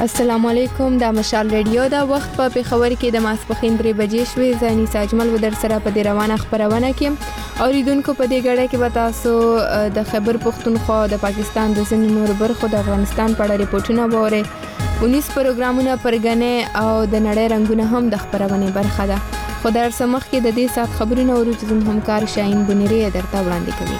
السلام علیکم. د مشال ریډیو دا وخت په پیښور کې د ماسپښین 3 بجې شوې. زه انیس اجمل و در سره په دې روانه خبرونه کې اوریدونکو په دې غړې کې به تاسو د خیبر پختونخوا د پاکستان د ځینو نورو برخو د افغانستان په اړه ریپورتونه ووري. 19 پروګرامونه پرګنې او د نړۍ رنگونه هم د خبرونه برخه ده. خو در سمخ کې د دې سات خبرونه ورته زموږ همکار شاهین بنيري درته وړاندې کوي.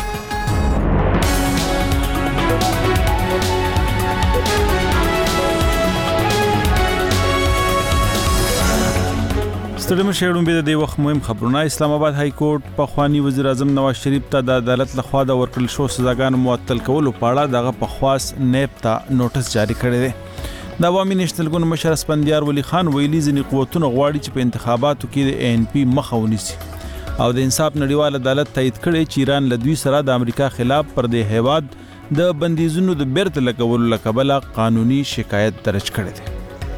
ستړي مشهورون به د وخت مهم خبرونه. اسلام آباد های کورټ په خوانی وزیر اعظم نواز شریف ته د عدالت لخوا د ورکړل شو سزاګانو معطل کولو په اړه دغه په خواص نیب ته نوټس جاری کړی دی. د عوامي نېشنل ګوند مشر اسفندیار ولی خان ویلي ځینې قوتونه غواړي چې په انتخاباتو کې د ANP مخه ونیسي او د انصاف نړیوال عدالت تایید کړي چې ایران له دوی سره د امریکا خلاف پر دې هیواد د بندیزونو د بیرته لګولو له کبله قانوني شکایت درج کړی دی.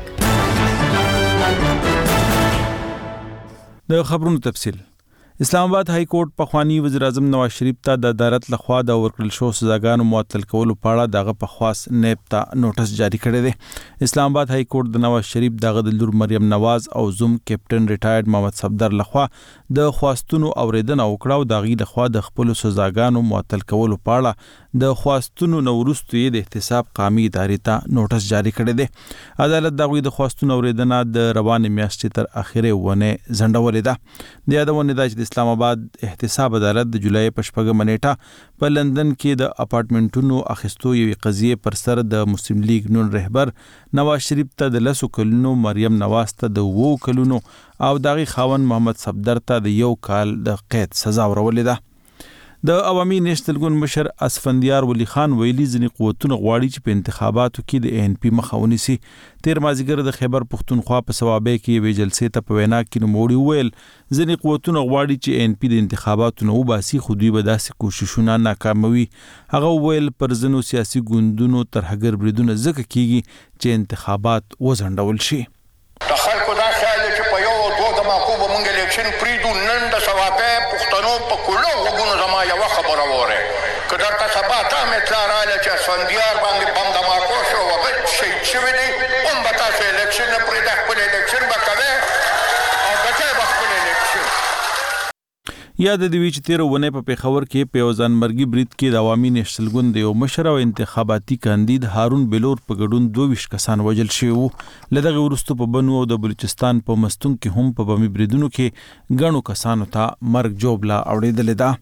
د خبرونو تفصیل. اسلام آباد های کورټ په خوانی وزیر اعظم نواز شریف ته د عدالت لخوا د ورکړل شو سزاګانو معطل کولو په اړه دغه په خواص نیب ته نوټس جاری کړی دی. اسلام آباد های کورټ د نواز شریف دغه د لور مریم نواز او زوم کیپټن ریټایرډ محمد صفدر لخوا د خواستونو اوریدنه وکړه او دغه لخوا د خپل سزاګانو معطل کولو په اړه د خواستونو نورستو د احتساب قومي ادارې ته نوټس جاری کړی دی. عدالت دغه د خواستونو اوریدنه د روان میاشتې تر اخیره ونه ځنډولې ده. د یادونه ده چې اسلام آباد احتساب عدالت د جولای په 4 نیټه په لندن کې د اپارټمنټونو اخیستو یوې قضیې پر سر د مسلم لیگ نون رهبر نواز شریف ته د 10 کلونو، مریم نواز ته د 2 کلونو او دغه خاوند محمد صفدر ته د 1 کال د قید سزا ورولې ده. د عوامي نېشنل ګوند مشر اسفندیار ولی خان ویلي ځینې قوتونه غواړي چې په انتخاباتو کې د ANP مخه ونیسي. تیر مازیګر د خیبر پختونخوا په صوابۍ کې یوې جلسې ته په وینا کې نوموړي وویل ځینې قوتونه غواړي چې ANP د انتخاباتو نه وباسي، خو دوی به داسې کوششونه ناکاموي. هغه وویل پر ځینو سیاسي ګوندونو ترهګر بریدونه ځکه کیږي چې انتخابات وځنډول شي. د خلکو دا خیال دی چې په یو او دوه دماکو به موږ الیکشن پرېږدو. نن د صوابۍ پښتنو په کولو غوږونو زما یوه خبره واورئ، که درته سبا دا هم اطلاع راغله چې اسفندیار باندې بم دماکو شو، هغه شهید شوي دي، هم به تاسو الیکشن نه پرېږده، خپل الیکشن به کوئ او ګټئ به خپل الیکشن. یاد دی وی چې تیر ونه په پیښور کې په ځانمرګي برید کې د عوامي نېشنل ګوند یو مشر او انتخاباتي کاندید هارون بلور په ګډون 22 کسان وژل شوي وو. له دغه وروسته په بنو او د بلوچستان په مستون کې هم په بمي بریدونو کې ګڼو کسانو ته مرګ جوړه اوریدلې ده.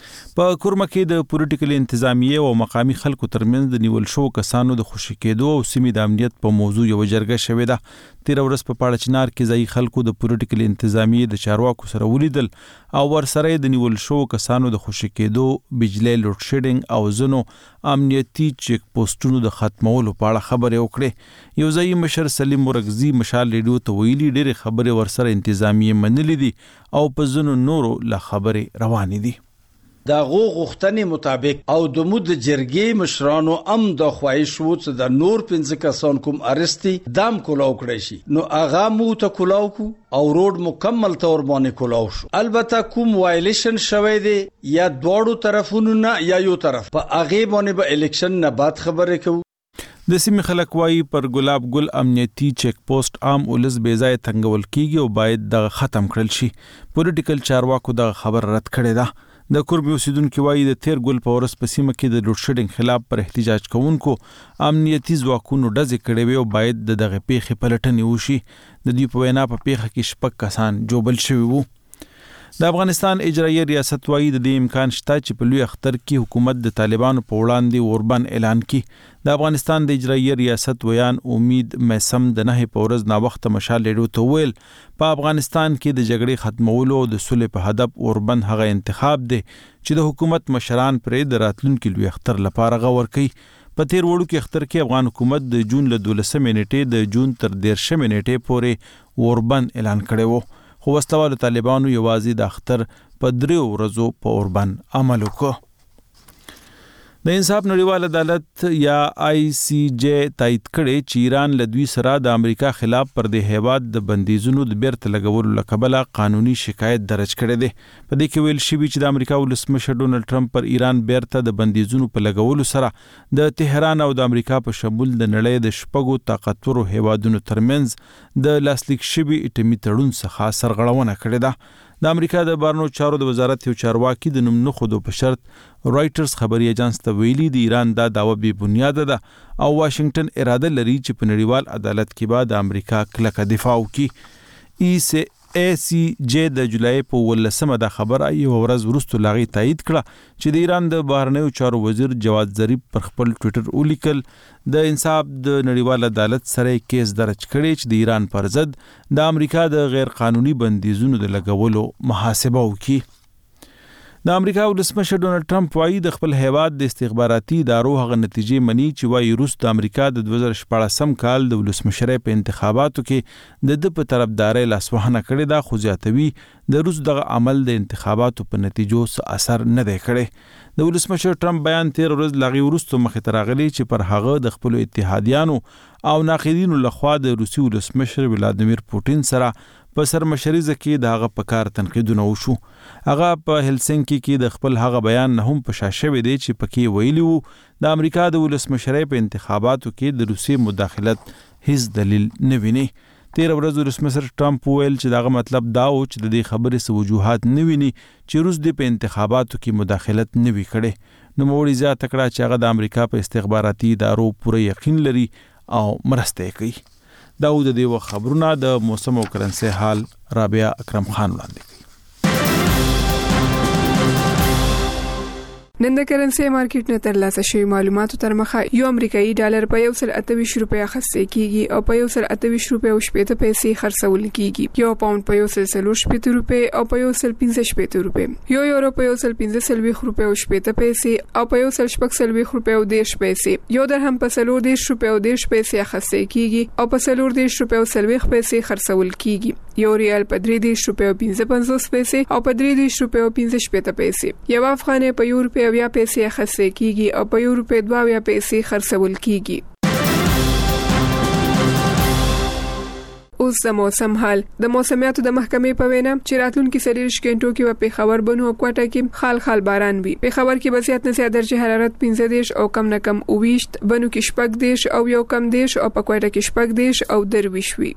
په کورمه کې د پولیټیکل انتظامیه او مقامی خلکو ترمنځ د نیول شو کسانو د خوشی کېدو او سیمې د امنیت په موضوع یو جرګه شوې ده. تیر ورځ په پاړه چنار کې ځای خلکو د پولیټیکل انتظامیه د چارواکو سره ولیدل او ورسره د نیول شو کسانو د خوشی کېدو، بجلی لوډ شیډینګ او زنو امنیتي چیک پوسټونو د ختمولو په اړه خبرې وکړې. یو ځای مشر سلیم مرغزي مشال ریډیو ته ویلي ډېرې خبرې ورسره انتظامیه منلې دي او په زنو نورو لا خبرې روانې دي. دا غوښتنې مطابق او د مود جرګې مشرانو ام د خواهش وو چې د نور 15 کسان کوم ارستی دام کولاو کړی شي، نو اغه مو ته کولاو کو او روډ مکمل تور باندې کولاو شو. البته کوم وایلیشن شوی دی یا دوړو طرفونو نه یا یو طرف، په اغه باندې به الیکشن نه بعد خبرې کوو. د سیمې خلک وایي پر ګلاب ګل امنیتي چیک پوسټ عام ولس بې ځای تنګول کیږي او باید دغه ختم کړل شي. پولیټیکل چارواکو دغه خبر رد کړی ده. د کوربي اوسیدونکو وایي د تیر ګل په ورځ په سیمه کې د لوډ شیډینګ خلاف پر احتجاج کوونکو امنیتي ځواکونو ډزې کړې وي او باید دغه پیښې پلټنې وشي. د دوی په وینا په پیښه کې 6 کسان جوبل شوي وو. د افغانستان اجرایي ریاست وایي د دې امکان شته چې په لوی اختر کې حکومت د طالبانو په وړاندې اوربند اعلان کړي. د افغانستان د اجرایي ریاست ویان امید میسم د 9 په ورځ نا وخت مشال ریډیو ته ویل په افغانستان کې د جګړې ختمولو او د صلح په هدف اوربند هغه انتخاب دی چې د حکومت مشران پرې د راتلونکي لوی اختر لپاره غور کوي. په تیر وړو کې اختر کې افغان حکومت د جون له 12 نیټې د جون تر 13 نیټې پورې اوربند اعلان کړی وو، خو وسلوالو طالبانو یوازې د اختر په 3 ورځو په اوربند عمل وکړ. د انصاف نړیوال عدالت یا ICJ تایید کړي چې ایران له دوی سره د امریکا خلاف پر د هیواد د بندیزونو د بیرته لګولو لکبله قانوني شکایت درج کړي دي. په دې کې ویل شوی چې د امریکا ولسمشر ډونلډ ټرمپ پر ایران بیرته د بندیزونو په لګولو سره د تهران او د امریکا په شمول د نړۍ د شپږو طاقتورو هیوادونو ترمنځ د لاسلیک شوی اټومي تړون څخه سرغړونه کړې ده. د امریکا د بهرنیو چارو د وزارت یو چارواکي د نوم نه خودو په شرط رائټرز خبري ایجنس ته ویلي د ایران دا دعوه بې بنیاده ده او واشنگټن اراده لري چې په نړیوال عدالت کې به د امریکا کلکه دفاع وکړي. ACJ د جولای په 18 د خبره یو ورځ وروسته لاغي تایید کړه چې د ایران د بهرنیو چارو وزیر جواد ظریف پر خپل ټوئیټر ولیکل د انصاف د نړیوال عدالت سره کیس درج کړي چې د ایران پر ضد د امریکا د غیر قانوني بندیزونو د لګولو محاسبه وکړي. د امریکا ولسمشر ډونلډ ټرمپ وايي د خپل هیواد د استخباراتي ادارو هغه نتیجې مني چې وايي روس د امریکا د 2014 کال د ولسمشرۍ په انتخاباتو کې د په طرفداري لاسوهنه کړې ده، خو زیاتوي د روس دغه عمل د انتخاباتو په نتیجو څه اثر نه دی کړی. د ولسمشر ټرمپ بیان 13 ورځې لاغي وروسته مخې ته راغلی چې پر هغه د خپل اتحادیانو او ناقدینو لخوا د روسي ولسمشر ولادیمیر پوتین سره په سرمشریزه کې د هغه په کار تنقیدونه وشو. هغه په هلسنکی کې د خپل هغه بیان نه هم په شاشه دی چې پکې ویلی وو د امریکا د ولسمشرۍ په انتخاباتو کې د روسي مداخلت هیڅ دلیل نه ویني. 13 ورځې ولسمشر ټرمپ ویل چې دغه مطلب دا و چې د دې خبرې څه وجوهات نه ویني چې روس د په انتخاباتو کې مداخلت نه وی کړي. نو موړي زیاته کړه چې هغه د امریکا په استخباراتي ادارو پوره یقین لري او مرسته کوي. دا د دې خبرونه د موسم او کرنسي حال رابعه اکرم خان وړاندې کوي. نن د کرنسي مارکیټ نه ترلاسه شوی معلوماتو تر مخه یو امریکایي ډالر په 128 روپیا خرڅ کیږي او په 128 روپیا او 80 پیسې خرڅول کیږي. یو پاوند په 140 روپیا او په 115 روپیا، یو یورو په 115 روپیا او 80 پیسې او په 116 روپیا او 10 پیسې، یو درهم په 40 روپیا او 10 پیسې خرڅ کیږي او په 40 روپیا او 40 پیسې خرڅول کیږي. یو ریال په 3 روپیا او 55 پیسې او په 3 روپیا او 55 پیسې، یو افغانۍ په 1 روپیا بیا پیسې خرڅ کیږي او په 1 روپیا 2 پیسې خرڅول کیږي. اوس د موسم حال. د موسمیاتو د محکمې په وینا چې راتلونکي 30 غنټو کې په خبر بنو او کوټه کې خال باران وي. په خبر کې وضعیت نه زیات درجه حرارت 15 او کم نه کم 20، بنو کې 14 او یو کم 10 او په کوټه کې 14 او 23 وي.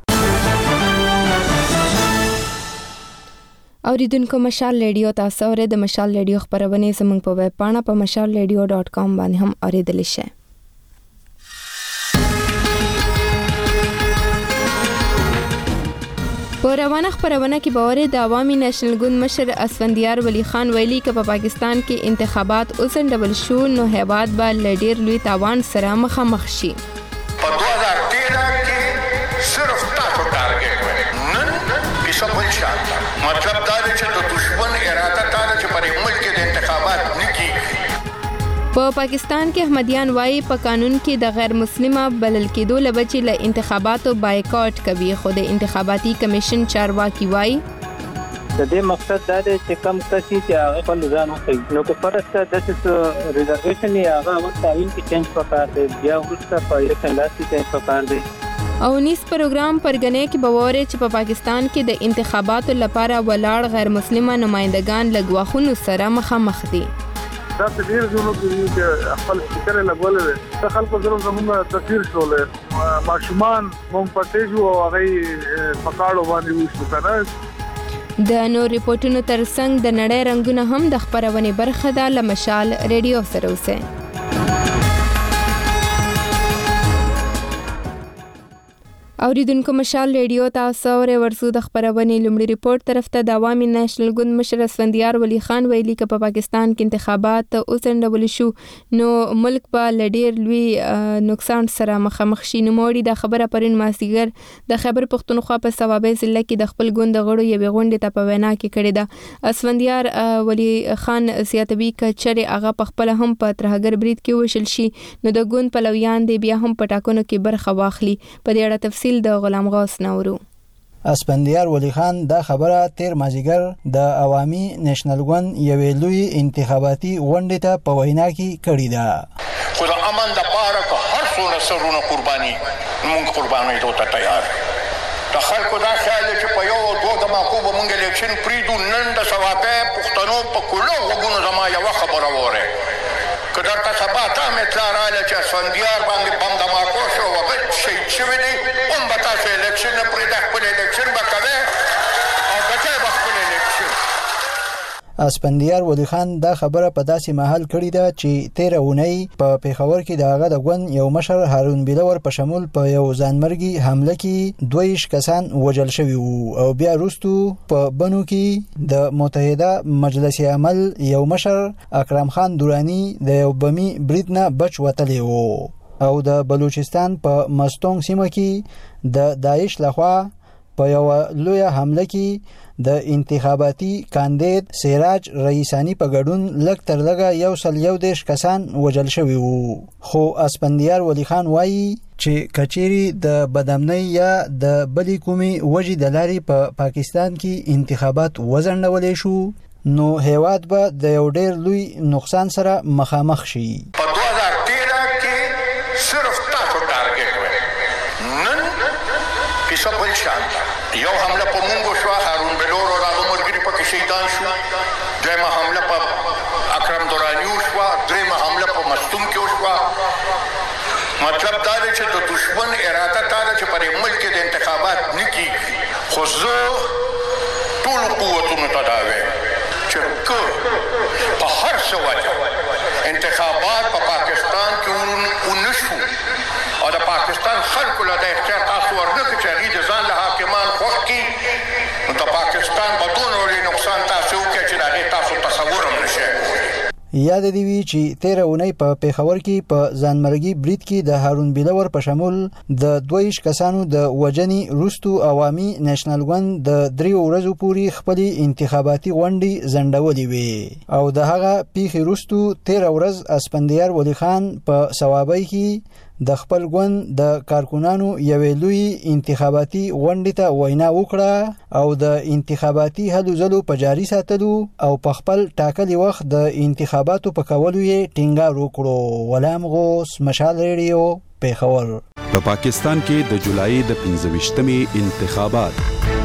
اوریدونکو مشال ریډیو تاسو ورته د مشال ریډیو خبرونه زموږ په ویب پاڼه په mashalradio.com باندې هم اوریدلی شئ. په روانه خبرونه کې باور د عوامي نېشنل ګوند مشر اسفندیار ولی خان ویلي چې په پاکستان کې انتخابات اوسنډول شو نو هیواد به لډیر لوی تاوان سره مخامخ شي. په 2013 کې صرف تاسو ټارګټ ورکړئ نن کیسه بل شاته مطلب دا دی چې د دشمن اراده دا ده چې په ملک کې د انتخابات نه کیږي. په پاکستان کې احمدیان وايي په قانون کې د غیر مسلمه بلل کېدو لبچې له انتخاباتو بایکاټ کوي، خو د انتخاباتي کمیشن چارواکي وايي د دې مقصد دا دی چې کم کسي چې هغه خپل ځان وکړي نو که فرض د ریزرویشن یا هغه وخت تعین کې چینج وکړي دی بیا ورته په الیکشن کې چینج وکړي دی. او نیس پروګرام پرګنې کې باور چې په پاکستان کې د انتخاباتو لپاره ولاړ غیر مسلمه نمائندگان لګواخونو سره مخامخ دي. دا د ډیر زونو کې خپل فکر لګول دي چې خلکو زره زموږ تفسیر شول ماشومان مونږ پټې جو او هغه پکاړو باندې وشو کنه. د نور ریپورتونو ترڅنګ د نړۍ رنگونه هم د خبرونه برخه ده. لمشال ریډیو سره اوسه. اوریدونکو مشال ریډیو تاسو ورسو د خبرونه لومړي ریپورت طرف ته د عوامي نېشنل ګوند مشر اسفندیار ولی خان ویلي چې په پاکستان کې انتخابات اوسنډول شو نو ملک په لډیر لوی نقصان سره مخامخ شي. نو موړي د خبره پرین ماسیګر د خیبر پختونخوا په ثوابې ضلع کې د خپل ګوند غړو یوې غونډې ته په وینا کې کړې ده. اسفندیار ولی خان سیاتبي کچره هغه په خپل هم په ترهګر برید کې وشل شي نو د ګوند پلویان دی بیا هم پټاکونو کې برخه واخلي. په دې اړه تفصیل د غلام غوث نورو. اسپندیار ولی خان دا خبره تیر مازیګر د عوامي نېشنل ګوند یوې لوی انتخاباتي غونډې ته په وینا کې کړې ده. خو د امن دپاره که هر څومره سرونه قرباني موږ قربانېدو ته تیار. د خلکو دا خیال دی چې په یو او دوه دماغو به موږ الیکشن پرېږدو. نن د سوابۍ پښتنو په کولو غوږونو زما یوه خبره واورئ. که درته سبا دا مې اطلاع راغله چې اسفندیار باندې بم دماکو شو هغه شهید شوي دي، هم به تاسو الیکشن نه پرېږده، خپل الیکشن به کوئ او ګټئ به خپل الیکشن. اسپندیار ولی خان دا خبره په داسې مهال کړې ده چې تیره اونۍ په پیښور کې د هغه د ګوند یو مشر هارون بلور په شمول په یو ځانمرګي حمله کې 22 کسان وژل شوي وو او بیا وروستو په بنو کې د متحده مجلس عمل یو مشر اکرم خان دورانی د یو بمي برید نه بچ وتلی وو او د بلوچستان په مستونګ سیمه کې د داعش لخوا په یو لوی حمله کې د انتخاباتي کاندید سراج رئیسانی په ګډون لږ تر لږه 111 کسان وژل شوي وو. خو اسپندیار ولی خان وایي چې کچيري د بدامنۍ یا د بلې کومې وجې د لارې په پاکستان کې انتخابات وځنډولې شو نو هیواد به د یو ډېر لوی نقصان سره مخامخ شي. په 2013 کې صرف تاسو ټارګټ وای. نن کیسه بل شان یو حمله په مونږ شو، هارون بلور او هغه مرګري پکې شهیدان شو. دویمه حمله په اکرم دورانی وشوه، درېیمه حمله په مستون کې وشوه. مطلب دا دی چې د دشمن اراده دا ده چې په دې ملک کې د انتخابات نه کېږي. خو زه ټولو قوتونو ته دا وایم چې که په هر څه وجه انتخابات په پاکستان کې ونه شو او د پاکستان خلکو له د اختیار تاسو ورنکړي چې هغوی د ځان له حاکمان خوښ کړي، نو د پاکستان به دونه لوی نقصان تاسو وکړي چې د هغې تاسو تصور هم نه شئ کولی. یاد دی وی چې تیره اونۍ په پیښور کې په ځانمرګي برید کې د هارون بلور په شمول د 22 کسانو د وجنې روستو عوامي نېشنل ګوند د 3 ورځو پورې خپل انتخاباتي غونډې ځنډولې وي او د هغه پیښې روستو تیره ورځ اسپندیار ولی خان په ثوابۍ کې د خپل ګوند د کارکونانو یوې لوی انتخاباتي غونډې ته وینا وکړه او د انتخاباتي هلو ځلو په جاري ساتلو او په خپل ټاکلي وخت د انتخاباتو په کولو یې ټینګار وکړو. غلام غوث، مشال ریډیو، پیښور. په پاکستان کې د جولای د 25مې انتخابات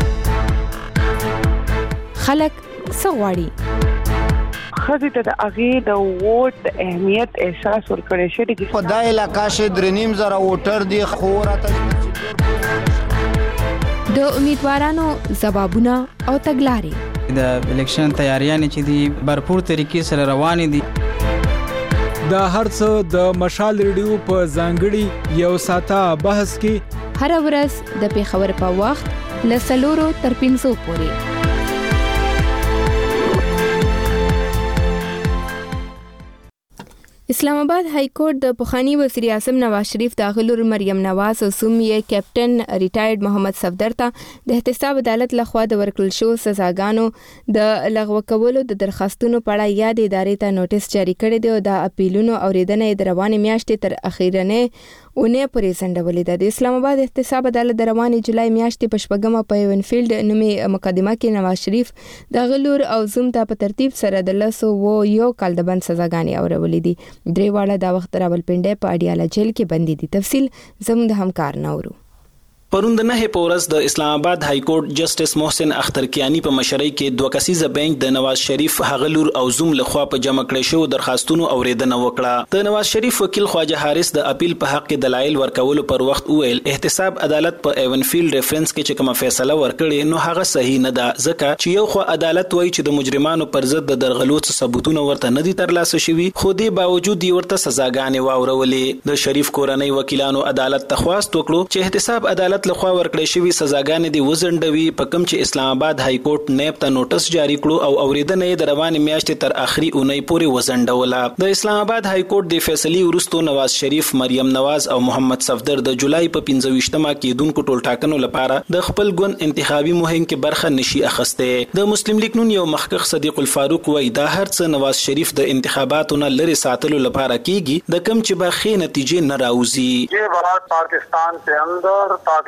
خلک څه غواړي؟ خزي ته د اغه د ووټ د اهمیت احساس ورکړی شي چې خدای علاقه شه 3.5 ووټر دی خوراته د امیدوارانو ځوابونه او تګلارې د الیکشن تیاریانې چې دي برپور طریقې سره روانې دي. دا هرڅه د مشال ریډیو په ځانګړي یو ساعته بحث کې هر ورځ د پیښور په وخت ل 4 تر 5 پورې. اسلام آباد های کورټ د پخوانی وزیر اعظم نواز شریف د غلور مریم نواز او سومي کیپټن ریټایرډ محمد صفدر ته د احتساب عدالت لخوا د ورکړل شو سزاګانو د لغوه کولو د درخواستونو په اړه یاد ادارې ته نوټیس جاری کړی دی او د اپیلونو اوریدنه د روانې میاشتې تر اخیرنه اونې پورې ځنډولې ده. د اسلام آباد احتساب عدالت د روانې جولای میاشتې په شپږمه په ایونفیلډ نومي مقدمه کې نواز شریف د غلور او زوم ته په ترتیب سره د 101 کال د بند سزاګانې اورولې دي. درې واړه دا وخت راولپنډه په اډیاله جیل کې بندي دي. تفصیل زموږ د همکار نورو. پروند نه په ورځ د اسلام آباد های کورټ جسټس محسن اخترکیانی په مشرۍ کې دوه کسیزه بنچ د نواز شریف هغلور او زوم لخوا په جمع کړی شو درخواستونو اوریدنه وکړه. د نواز شریف وکیل خواجه حارث د اپیل په حق کې دلایل ورکولو پر وخت ویل احتساب عدالت په ایونفیلډ ریفرنس کې چې کومه فیصله ورکړي نو هغه صحیح نه ده ځکه چې یو خو عدالت وایي چې د مجرمانو پر ضد د درغلوت ثبوتونه ورته نه دي ترلاسه شوي خو دې باوجود یې ورته سزاګانې واورولې. د شریف کورنۍ وکیلانو عدالت ته خواست وکړو چې احتساب عدالت لخوا ورکړی شوی سزاګانې دی وزندوي په کوم چې اسلام آباد های کورټ نیب ته نوټس جاری کړو او اوریدنه د روانې میاشتې تر اخري اونۍ پورې وزندوله. د اسلام آباد های کورټ د فیصلې ورستو نواز شریف، مریم نواز او محمد صفدر د جولای په 25مه کېدونکو ټول ټاکنو لپاره د خپل ګوند انتخابي مهم کې برخه نشي اخسته. د مسلم لیگ نون یو مخکخ صدیق الفاروق وای دا هرڅ نواز شریف د انتخاباتو نه لري ساتلو لپاره کیږي د کم چې به خې نتیجې نه راوځي. یہ بات پاکستان کے اندر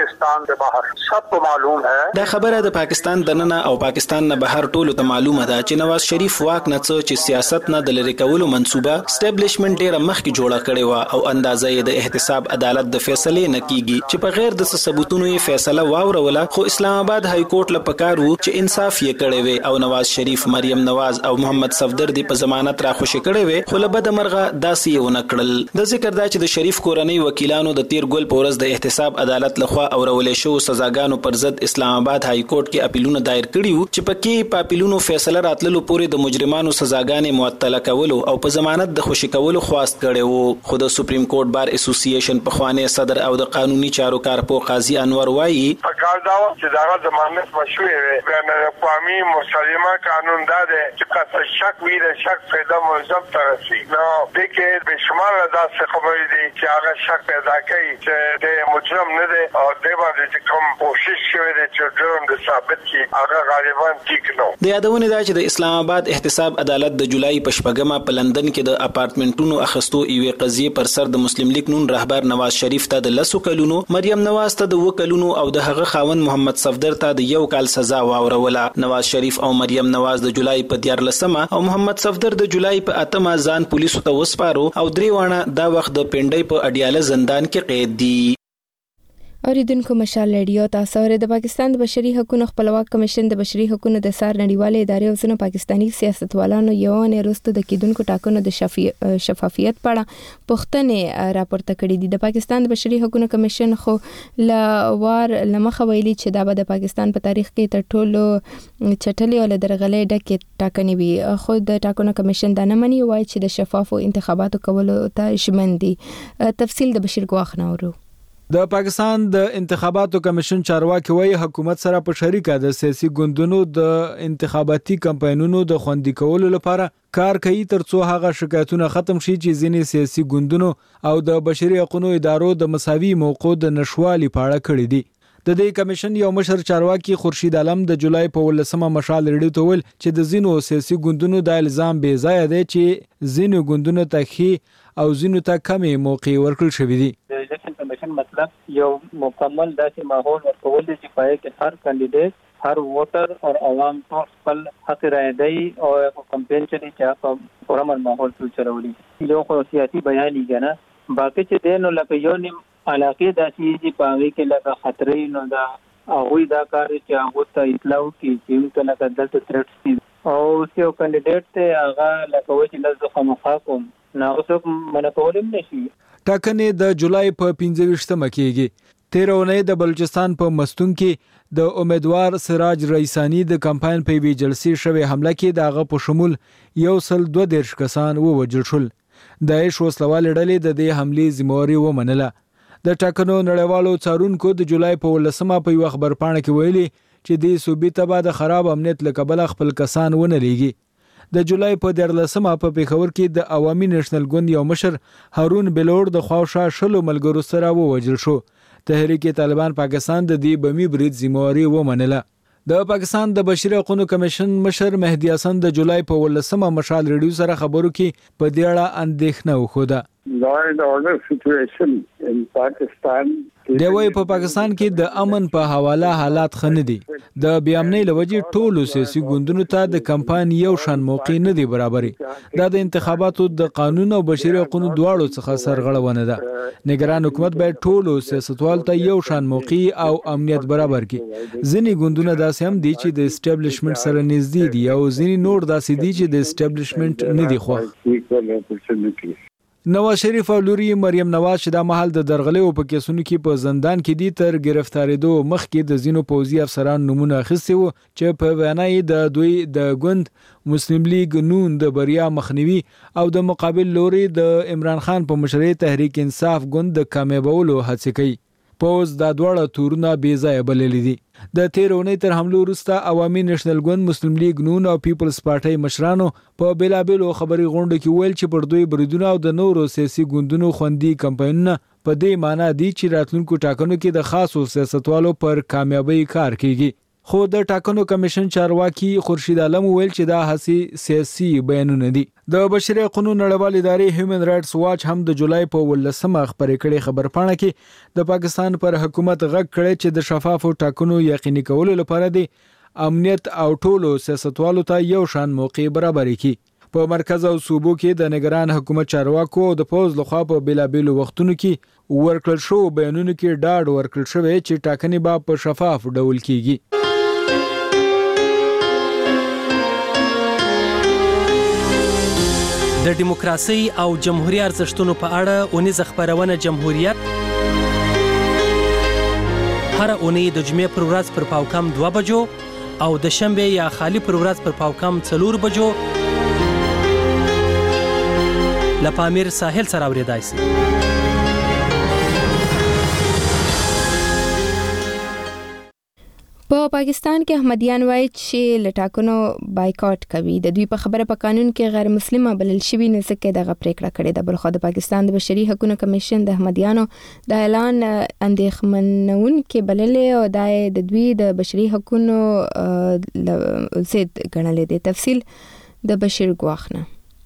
पाकिस्तान से बाहर सबको मालूम है। دا خبره د پاکستان دننه او پاکستان نه بهر ټولو ته معلومه ده چې نواز شریف واک نه څه چې سیاست نه د لری کولو منصوبه اسټابلیشمنت ډیره مخکې جوړه کړې و او اندازې د احتساب عدالت د فیصله نه کیږي چې په غیر د ثبوتونو یې فیصله واوروله، خو اسلام آباد های کورټ له پکار وو چې انصاف یې کړی وي او نواز شریف، مریم نواز او محمد صفدر دی په ضمانت را خوشی کړی وي، خو له بد مرغه داسې یې ونه کړل. د ذکر دا چې د شریف کورنۍ وکیلانو د تیر ګل پورز د احتساب عدالت لخوا اورولې شو سزاګانو پر ضد اسلام آباد های کورټ کې اپیلونه دایر کړي وو چې پکې په اپیلونو فیصله راتللو پورې د مجرمانو سزاګانې معطله کولو او په ضمانت د خوشی کولو خواست کړي وو. خو د سپریم کورټ بار اسوسییشن په خوانه صدر او د قانوني چارو کارپو قاضي انور وایي پکار دا چې دا ضمانت مشروع وي، بین اقوامی مسلمه قانون دا دی چې کله شک وي د شک پیدا ملزم ترسي نو دغه به شمار دا څه خبرې دي چې هغه شک پیدا کوي چې د مجرم نه دی او د باندې کوم کوشش کوي چې جرم د ثابت کی هغه غالبا ټیک نو. د یادونه دا چې د اسلام آباد احتساب عدالت د جولای په شپږمه په لندن کې د اپارټمنټونو اخستو ایوې قضیه پر سر د مسلم لیگ نون رهبر نواز شریف ته د 10 کلونو، مریم نواز ته د 2 کلونو او د هغه خاوند محمد صفدر ته د 1 کال سزا واوروله. نواز شریف او مریم نواز د جولای په 14مه او محمد صفدر د جولای په 8مه ځان پولیسو ته وسپارو او درې وانه دا وخت د پنډۍ په اډیاله زندان کې قید دي. اوریدونکو مشال ریډیو تاسو اورئ. د پاکستان د بشري حقوقو خپلواک کمیشن د بشري حقوقو د سار نړیوالې ادارې او ځینو پاکستاني سیاستوالانو یو نه وروسته د کېدونکو ټاکنو د شفافیت په اړه پوښتنې راپورته کړې دي. د پاکستان د بشري حقوقو کمیشن خو لوار لمخه ویلي چې دا به د پاکستان په تاریخ کې تر ټولو چټلې او درغلې ډکې ټاکنې وي. خو د ټاکنو کمیشن دا نه مني، وایي چې د شفافو انتخاباتو کولو ته ژمن دي. تفصیل د بشیر ګواخ نورو. د پاکستان د انتخاباتو کمیشن چارواکي وایي حکومت سره په شریکه د سیاسي ګوندونو د انتخاباتي کمپاینونو د خوندي کولو لپاره کار کوي ترڅو هغه شکایتونه ختم شي چې ځینې سیاسي ګوندونو او د بشري حقوقو ادارو د مساوي موقعو د نشوالي په اړه کړی دي. د دې کمیشن یو مشر چارواکي خورشید عالم د جولای په 18مه مشال ریډیو ته ویل چې د ځینو سیاسي ګوندونو د الزام بې ځای دی چې ځینو ګوندونو ته ښې او ځینو ته کمې موقع ورکړل شوې دي. مطلب یو مکمل داسې ماحول ورکول دي چې پای کې هر کاندیدټ، هر ووټر او عوام ټول خپل حق رائے دی او کمپین چلی چې په پرامن ماحول کې چلولي. یو خو سیاسي بیان یې نه باقي چې دینو لکه یو نیم علاقه داسې چې پاوی کې لکه خطرې نو دا هغه دا کار چې هغه ته اطلاع کی چې موږ لکه دلته تھریټس دي او یو کاندیدټ ته هغه لکه وایي چې لږ خامخا کوم نه اوسه منکولم نشي. ټاکنې د جولای په 15مه کېږي. 13 اونۍ د بلوچستان په مستون کې د امیدوار سراج رئیسانی د کمپاین په وی جلسې شوې حمله کې دغه په شمول 122 کسان ووژل شول. داعش وسلوال ډلې د دې حملې ذمہواري ومنله. د ټاکنو نړیوالو څارونکو د جولای په 18مه په یو خبرپاڼه کې ویلي چې د صوبې تبع د خراب امنیت لکبل خپل کسان ونه لیږي. د جولای په 14مه په پیښور کې د عوامي نېشنل ګوند یو مشر هارون بلور د خواوشا شلو ملګرو سره ووژل شو. تحریک طالبان پاکستان د دې بمی برید ذمہواري ومنله. د پاکستان د بشري حقوقو کمیشن مشر مهدی حسن د جولای په 18مه مشال ریډیو سره خبرو کې په دې اړه اندېښنه وښوده. د وای په پاکستان کې د امن په حواله حالات خنه دي. د بیامنۍ لوجې ټولو سیاسي ګوندونو ته د کمپاین یو شان موقع نه دی برابري. دا د انتخاباتو د قانون او بشري حقوقو دواړو څخه سرغړونه ده. نگران حکومت باید ټولو سیاستوالو ته یو شان موقع او امنیت برابر کړي. ځینې ګوندونه داسې هم دي چې د اسټابلیشمنت سره نږدې دي او ځینې نور داسې دي چې د اسټابلیشمنت نه دي خوښ. نواز شریف او لوري مریم نواز چې د مهال د درغلې په کیسونو کې په زندان کې دي تر گرفتاریدو مخکې د زینو پوځي افسران نمونه اخیستي وو چې په وینا یې د دوی د ګوند مسلم لیگ نون د بریا مخنیوي او د مقابل لوري د عمران خان په مشرۍ تحریک انصاف ګوند د کامیابولو هڅه کوي. پوز د دوړه تورونه بې ځای بللې دي. د 13 اونۍ تر حملو وروسته عوامي نېشنل ګوند، مسلم لیگ نون او پیپلز پارټي مشرانو په بیلابیلو خبري غونډه کې ویل چې پر دوی بریدونه او د نورو سیاسي ګوندونو خوندي کمپاینونه په دې معنی دي چې راتلونکو ټاکنو کې د خاصو سیاستوالو پر کامیابی کار کوي. خو د ټاکنو کمیشن چارواکي خورشید عالم ویل چې دا هسي سیاسي بیانونه دي. د بشري حقوقو نړیوال ادارې هیومن رائټس واچ هم د جولای په 18مه خبرې کړې خبرپاڼه کې د پاکستان پر حکومت غږ کړی چې د شفافو ټاکنو یقیني کولو لپاره د امنیت او ټولو سیاستوالو ته یو شان موقع برابر کړي. په مرکز او صوبو کې د نگران حکومت چارواکو د پوز لخوا په بیلابیلو وختونو کې ورکړل شو بیانونو کې ډاډ ورکړل شوی چې ټاکنې به په شفاف ډول کیږي. د دیموکراسي او جمهوریت ارزښتونو په اړه اونیزه خبرونه جمهوریت هر اونۍ د جمعې پر ورځ پر پاوکم 2 بجو او د شنبه یا خالی پر ورځ پر پاوکم 4 بجو لپامیر ساحل سره اوریدای شي. په پاکستان کې احمدیان وایي چې لټاکنو بایکاټ کوي. د دوی په خبره په قانون کې غیر مسلمه بلل شوی نه ځکه دغه پریکړه کړې ده. بلخو د پاکستان د بشري حقوقو کمیشن د احمدیانو د اعلان اندېښمنون کې بللې او د دوی د بشري حقوقو ضد ګڼلې ده. تفصیل د بشیر ګواخنه.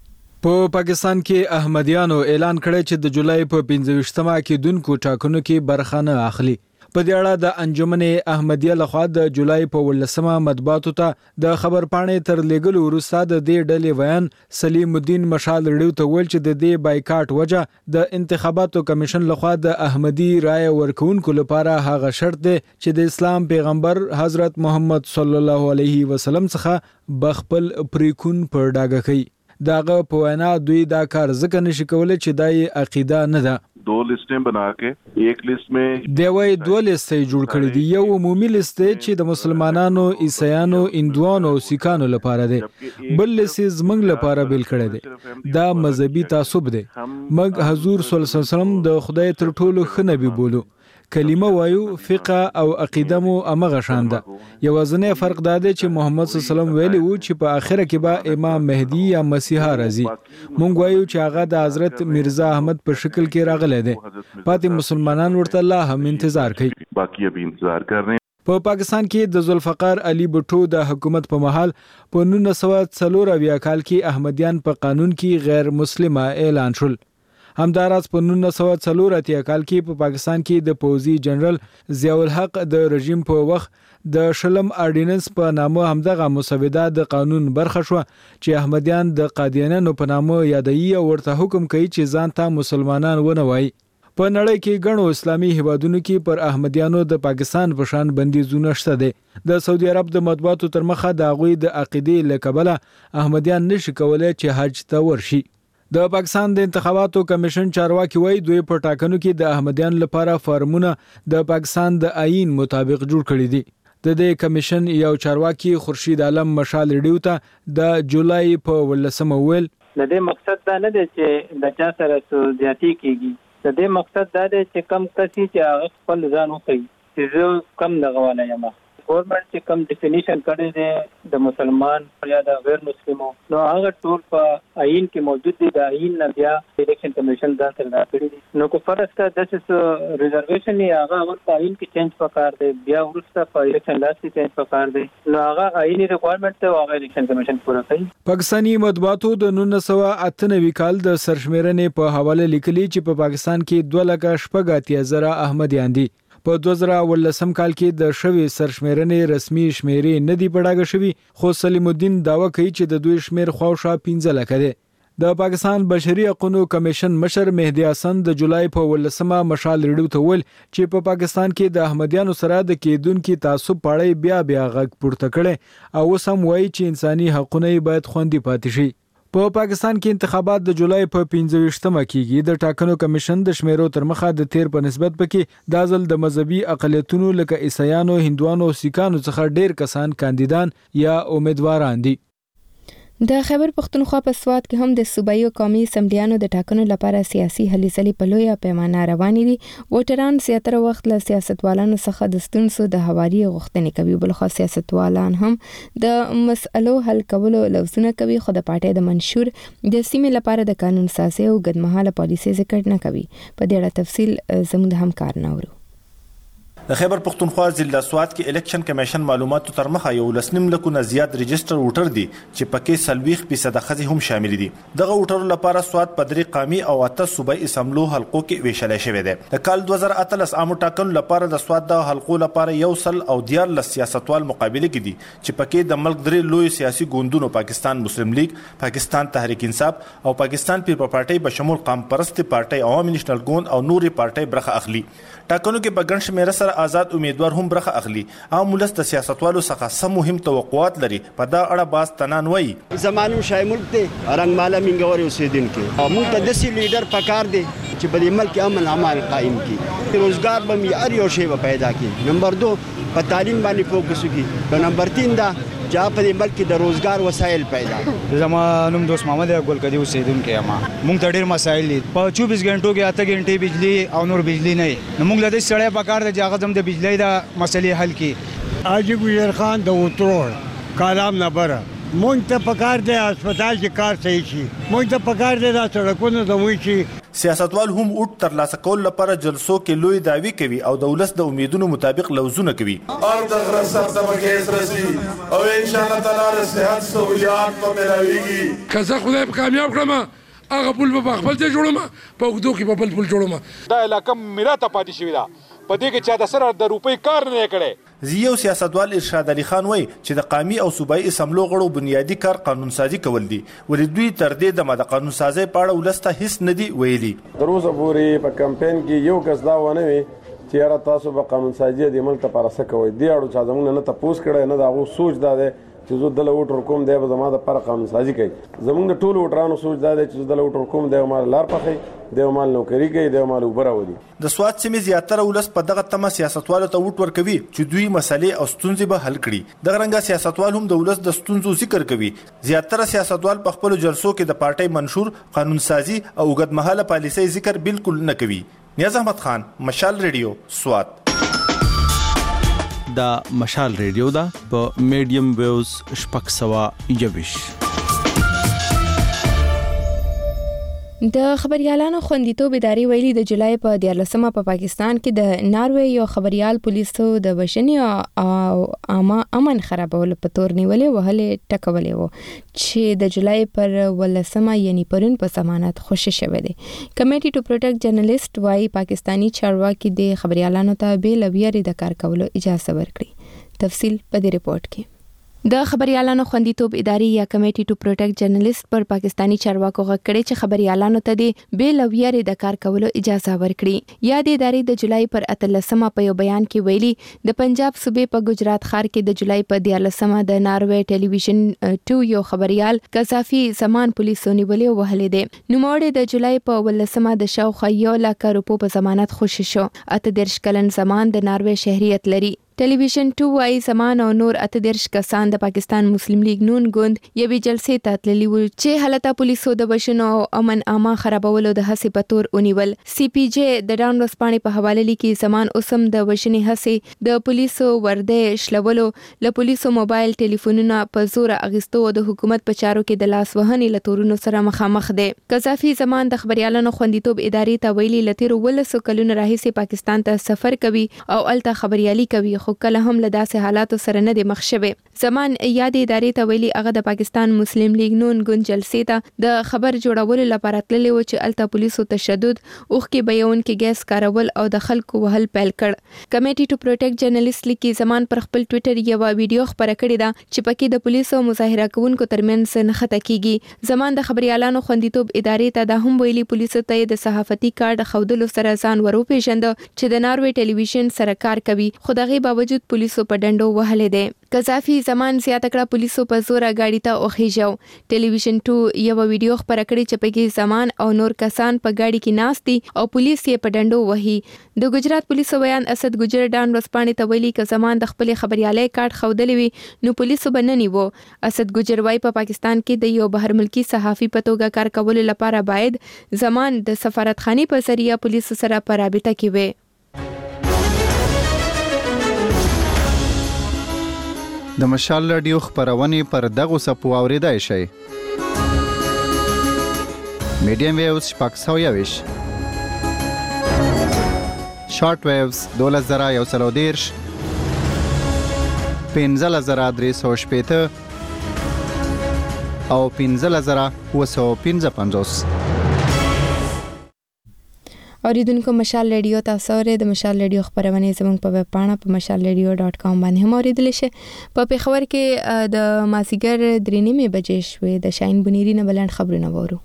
په پاکستان کې احمدیانو اعلان کړی چې د جولای په 25مه کې دونکو ټاکنو کې برخه نه اخلي. په دې اړه د انجمن احمدیه لخوا د جولای په 18مه مطبوعاتو ته د خبرپاڼې تر لیږلو وروسته د دې ډلې ویان سلیم الدین مشال رډیو ته ویل چې د دې بایکاټ وجه د انتخاباتو کمیشن لخوا د احمدي رائے ورکوونکو لپاره هغه شرط دی چې د اسلام پیغمبر حضرت محمد صلی الله علیه وسلم څخه بخپل پریکون پر ډاګه کوي. داغه په وینا دوی دا کار ځکه نشي کولای چې دای عقیده نه ده. 2 लिस्टें बना के एक लिस्ट में دوی 2 لیستې جوړ کړې دي. یو عمومي لیست چې د مسلمانانو، عیسایانو، هندوانو او سیکانو لپاره دی. بل لیست زمنګ لپاره بیل کړی دی. دا مذهبي تعصب دی. موږ حضور صلی الله علیه وسلم د خدای تر ټولو ښه نبی بولو. کلمه وایو، فقه او عقیده مو امغه شان ده. یوازینی فرق دا دی چې محمد صلی الله علیه وسلم ویلی وو چې په آخره کې به امام مهدی یا مسیحا راځي. مونږ وایو چې هغه د حضرت میرزا احمد په شکل کې راغلی دی. پاتې مسلمانان ورته لا هم انتظار کوي. باقی ابھی انتظار کر رہے ہیں. په پاکستان کې د ذوالفقار علي بټو د حکومت په محل په 1940 کال کې احمدیان په قانون کې غیر مسلمه اعلان شول. همداراز په 1940 کال کې په پاکستان کې د پوځي جنرال ضیاء الحق د رژیم په وخت د شلم آرډیننس په نامه همدغه مسوده د قانون برخه شو چې احمدیان د قادیانانو په نامه یادوي او ورته حکم کوي چې ځان ته مسلمانان ونه وایي. په نړۍ کې ګڼو اسلامي هیوادونو کې پر احمدیانو د پاکستان په شان بندیزونه شته دي. د سعودي عرب د مطبوعاتو تر مخه د هغوی د عقیدې له کبله احمدیان نشي کولای چې حج ته ورشي. د پاکستان د انتخاباتو کمیشن چارواکي وایي دوی په ټاکنو کې د احمدیان لپاره فارمونه د پاکستان د آئین مطابق جوړ کړي دي. د دې کمیشن یو چارواکي خورشید عالم مشال رډیو ته د جولای په 18مه ویل د دې مقصد دا نه دی چې د چا سره زیاتی کیږي. د دې مقصد دا دی چې کم کسي چې هغه خپل ځان وکړي چې زه کم دغواله یم. گورنمنٹ چې کم ډیفینیشن کړی دی د مسلمان یا د غیر مسلمو نو هغه ټول په آئین کې موجود دي. د آئین نه بیا الیکشن کمیشن ځان سره راکړي دي. نو کو فرض کا د څه ریزرویشن یا هغه په آئین کې چینج پکار دی بیا ورسته په الیکشن لاس کې چینج پکار دی نو هغه آئینی ریکوایرمنٹ ته هغه الیکشن کمیشن پوره کوي. پاکستانی مطبوعاتو د 1998 کال د سرشمیرنې په حواله لیکلي چې په پاکستان کې 2,80,000 احمدیان دي. په 2018 کال کې د شوی سرشمیرنې رسمي شمیرې نه دی پړاګه شوی خو سلیم الدین داوا کوي چې د دوی شمیر خواوشا 15 لک دی. د پاکستان بشري حقوقو کمیشن مشر مهدی حسن د جولای په 18مه مشال رډیو ته ویل چې په پاکستان کې د احمدیانو سره د کېدونکو تعصب پاړې بیا غږ پورته کړي او سم وایي چې انساني حقوقونه باید خوندي پاتې شي. په پاکستان کې انتخابات د جولای په 25مه کېږي. د ټاکنو کمیشن د شمیرو تر مخه د تیر په نسبت پکې د ځل د مذهبي اقلیتونو لکه عیسایانو، هندوانو او سیکانو څخه ډیر کسان کاندیدان یا امیدواران دي. د خیبر پختونخوا په سوات کې هم د صوبایي او قومي اسمبلیانو د ټاکنو لپاره سیاسي هلې ځلې په لویه پیمانه روانې دي. ووټران زیاتره وخت له سیاستوالانو څخه د ستونزو د هواري غوښتنې کوي. بلخو سیاستوالان هم د مسئلو حل کولو لوزونه کوي خو د پارټۍ د منشور د سیمې لپاره د قانون سازي او ګډمحاله پالیسي ذکر نه کوي. په دې اړه تفصیل زموږ د همکار نورو د خیبر پختونخوا ضلع سوات کې الیکشن کمیشن معلوماتو تر مخه 19 لکونه زیات رجسټر ووټر دي چې پکې 40% ښځې هم شامل دي. دغه ووټرو لپاره سوات په 3 قامي او 8 صوبایي اسمبلو حلقو کې ویشل شوی دی. د کال 2013 عامو ټاکنو لپاره د سوات د حلقو لپاره 114 سیاستوال مقابله کې دي چې پکې د ملک درې لوی سیاسي ګوندونو پاکستان مسلم لیگ، پاکستان تحریک انصاف او پاکستان پیپل پارټي بشمول قام پرست پارټي عوامي نېشنل ګوند او نوري پارټي برخه اخلي. ټاکنو کې په ګڼ شمېره سره آزاد امیدوار هم برخه اخلي. عام ولس د سیاستوالو څخه سم مهم توقعات لري. په دا اړه باز تنان وایي زمانو شای ملک دی رنگمالا منګوري اوسیدونکو او موږ ته داسې لیډر پکار دی چې په دې ملک امن امان قائم کړي، روزګار به یې هر یو شی پیدا کړي. نمبر 2 په تعلیم باندې فوکس وکړي. نمبر 3 دا چې په دې ملک د روزګار وسایل پیدا. زمانوم دوست محمد ګلکدی اوسیدونکو ما موږ ته ډېر مسایل دي. په 24 غنټو کې 8 غنټې بجلی او نور بجلی نه نو موږ له دې سړی پکار دی چې هغه زم د بجلی د مسلې حل کړي. حاجي ګوزر خان د وترور کالام نه بره مونږ ته پکار دی هسپتال کې کار صحیح شي. مونږ ته پکار دی دا سړکونه زموږ شي. سیاستوال هم اوټ ترلاسه کول لپاره جلسو کې لوی دعوی کوي او د ولس د امیدونو مطابق لوزونه کوي. اور د غره سر ته مګیس رسی او ان شاء الله تعالی د صحت سہولیات په ملاويږي. کزه خدای کامیاب کړم هغه پل په خپل ځای جوړم په وګدو کې په بل پل جوړم. دا علاقه میراته پاتې شوی دا په دې کې چا د سره د روپۍ کار نه کړي. زیو سیاستوال ارشاد علي خان وایي چې د قامي او صوبایي اسمبلو غړو بنیادی کار قانون سازي کول دي. ولې دوی تر دې د قانون سازي په اړه ولسته هیڅ نه دی ویلي. تر اوسه پورې په کمپاین کې یو کس دا ونه وي چې را تاسو به قانون سازي د عمل لپاره څه کوي. دی اړو چې زمونږ نه تاسو کړه نه دا غو سوچ دا ده چې زه د ووټر کوم دی به زما د پر قانون سازي کوي. زمونږ د ټولو ووټرانو سوچ دا ده چې د ووټر کوم دی مال لار پخې د مال نوکری کوي د مال وبراوي. د سوات سیمې زیاتره ولس په دغه تمه سیاستوالو ته ووټ ورکوي چې دوی مسلې او ستونزې به حل کړي. دغه رنګه سیاستوال هم د ولس د ستونزو ذکر کوي. زیاتره سیاستوال په خپل جلسو کې د پارټي منشور قانون سازي او اوږدمهاله پالیسۍ ذکر بالکل نه کوي. نیاز احمد خان، مشال ریډیو، سوات. دا مشال ریډیو دا په میډیم ویوز شپږ سوه یویش. د خبريالانو خوندیتوب ادارې ویلي د جولای په 14مه په پاکستان کې د ناروې یو خبريال پولیسو د بشنې او امن خرابولو په تور نیولې وهلې ټکولې وو چې د جولای پر 18مه یعنی پرون په ضمانت خوشی شوه دي. کمیټي ټو پروټیکټ جرنالست وايي پاکستانی چارواکي د خبريالانو ته به لویاري د کار کولو اجازه ورکړي. تفصیل په دې ریپورت کې. د خبريالانو خوندیتوب ادارې یا کمیټي ټو پروټیکټ جرنالست پر پاکستانی چارواکو غږ کړي چې خبريالانو ته د بې لویاري د کار کولو اجازه ورکړي. یا د ادارې د جولای پر 18مه په یو بیان کې ویلي د پنجاب صوبې په ګجرات ښار کې د جولای په 14مه د ناروې ټلویزیون 2 یو خبريال قذافي زمان پولیسو نیولې وهلې دي. نوموړی د جولای په 18مه د شاوخوا 1 لک روپو په ضمانت خوشی شو. 18 کلن زمان د ناروې شهريت لري. ټلویزیون 2 وايي زمان او نور 18 کسان د پاکستان مسلم لیگ نون ګوند یوې جلسې ته تللي وو چې حالت پولیسو د بشنو او امن عامه خرابولو د هڅې په تور ونیول. سی پی جی د ډاون ورځپاڼې په حواله لیکي زمان اوسم د بشنې هڅې د پولیسو ورده شلولو له پولیسو موبایل ټلیفونونه په زور اغستو او د حکومت په چارو کې د لاس وهنې له تورونو سره مخامخ دی. قذافي زمان د خبريالانو خوندیتوب ادارې ته ویلي لتیر ولسو کلونو راهیسې پاکستان ته سفر کوي او الته خبريالي کوي خو کله هم له داسې حالاتو سره نه دی مخ شوی. زمان یاد ادارې ته ویلي هغه د پاکستان مسلم لیگ نون ګوند جلسې ته د خبر جوړولو لپاره تللی و چې الته پولیسو تشدد اوښکې بهونکي ګیس کارول او د خلکو وهل پیل کړ. کمیټي ټو پروټیکټ جرنالست لیکي زمان پر خپل ټوئیټر یو ویډیو خبره کړې ده چې پکې د پولیسو مظاهره کوونکو ترمنځ نښته کیږي. زمان د خبريالانو خوندیتوب ادارې ته دا هم ویلي پولیسو ته د صحافتي کارت خودلو سره ځان وروپېژند چې د ناروې ټلویزیون سره کار کوي خو دغه باوجود پولیسو په ډنډو وهلې دي. قذافي زمان زیاته کړه پولیسو په زور غاډي ته اوخیژو. ټلویزیون 2 یو ویډیو خبره کړې چې پکې زمان او نور کسان په غاډي کې ناست دي او پولیس یې په ډنډو وهي. د ګجرات پولیسو بیان اسد ګجر ډان ورځپاڼې ته ویلي چې زمان د خپل خبريالي کارت خودلې وي نو پولیسو بننی وو. اسد ګجر وايي په پاکستان کې د یو بهر ملکی صحافي په توګه کار کولو لپاره باید زمان د سفارتخانه په ذریعہ پولیسو سره په رابطه کې وي. د مشال رادیو خبرونه پر دغه سپو اوریدای شي. میډیم ویوز شپږ سوه یویش شارټ ویوز 12130 15315 او 15955. اوریدونکو مشال ریډیو تاسو اورئ. د مشال ریډیو خبرونه زموږ په ویب پاڼه په mashalradio.com باندې هم اوریدل شي. په پیښور کې د مازیګر 3:30 بجې شوې د شاهین بنيري نه بلند خبرونه وورو.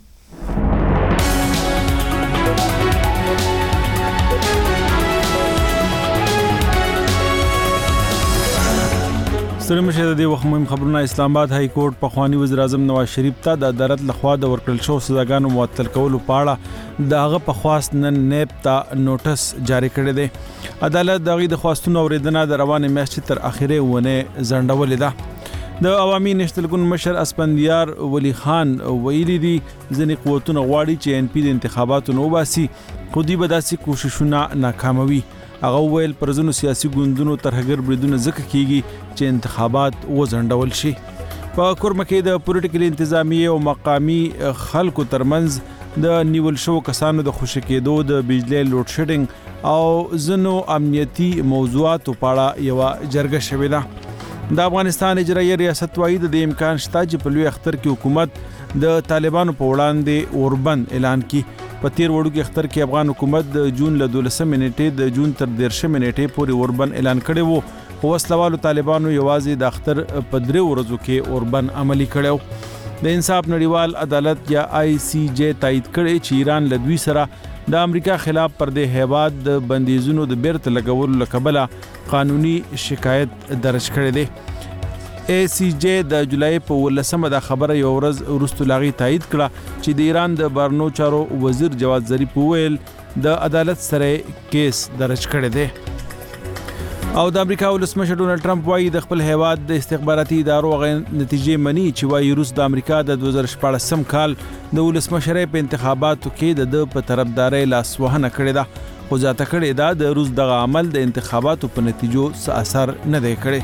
ستړي مشه د وخت مهم خبرونه. اسلام آباد های کورټ پخوانی وزیر اعظم نواز شریف ته د عدالت لخوا د ورکړل شو سزاګانو معطل کولو په اړه دغه په خواست نن نیب ته نوټس جاری کړی دی. عدالت دغه د خواستونو اوریدنه د روانې میاشتې تر اخیره ونه ځنډولې ده. د عوامي نشتل ګوند مشر اسپندیار ولی خان ویلي دي ځینې قوتونه غواړي چې ان پی د انتخاباتو نو باسي خو دوی به داسې کوششونه ناکاموي. هغه ویل پر ځینو سیاسي ګوندونو ترهګر بریدونه ځکه کیږي چې انتخابات وځنډول شي. په کورمه کې د پولیټیکل انتظامیه او مقامی خلکو ترمنځ د نیول شو کسانو د خوشی کېدو د بجلی لوډ شیډینګ او ځینو امنیتي موضوعاتو په اړه یو جرګه شوې ده. د افغانستان اجرایي ریاست وايي د امکان شته چې په لوی اختر کې حکومت د طالبانو په وړاندې اوربند اعلان کړي. په تیر وړو کې اختر کې افغان حکومت د جون له 12 نیټې د جون تر 13 نیټې پورې اوربند اعلان کړی وو. خو وسلوالو طالبانو یوازې د اختر په 3 ورځو کې اوربند عملی کړو. د انصاف نړیوال عدالت یا ICJ تایید کړی چې ایران له دوی سره د امریکا خلاف پر د هیواد د بندیزونو د بیرته لګولو لکبله قانوني شکایت درج کړی دی. ICJ د جولای په 18مه د خبره یو ورځ وروسته لاغي تایید کړه چې د ایران د بهرنیو چارو وزیر جواد ظریف ویل د عدالت سره کیس درج کړی دی. او د امریکا ولسمشر ډونالد ټرمپ وايي د خپل هیواد د استخباراتي ادارو غو نتیجې مني چې وايي روس د امریکا د 2014 کال د ولسمشرۍ په انتخاباتو کې د په طرفداري لاسوهنه کړې ده. خو ځاته کړې ده د روس دغه عمل د انتخاباتو په نتیجو څه اثر نه دی کړی.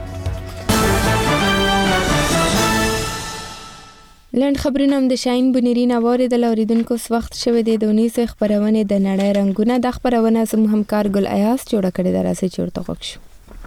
لند خبرونه هم د شاهین بنيري نه واردل. اوریدونکو وخت شوه د دونیس خبرونه د نړۍ رنگونه د خبرونه زم همکار ګل ایاس جوړ کړی دراسه چورته خوښ شو.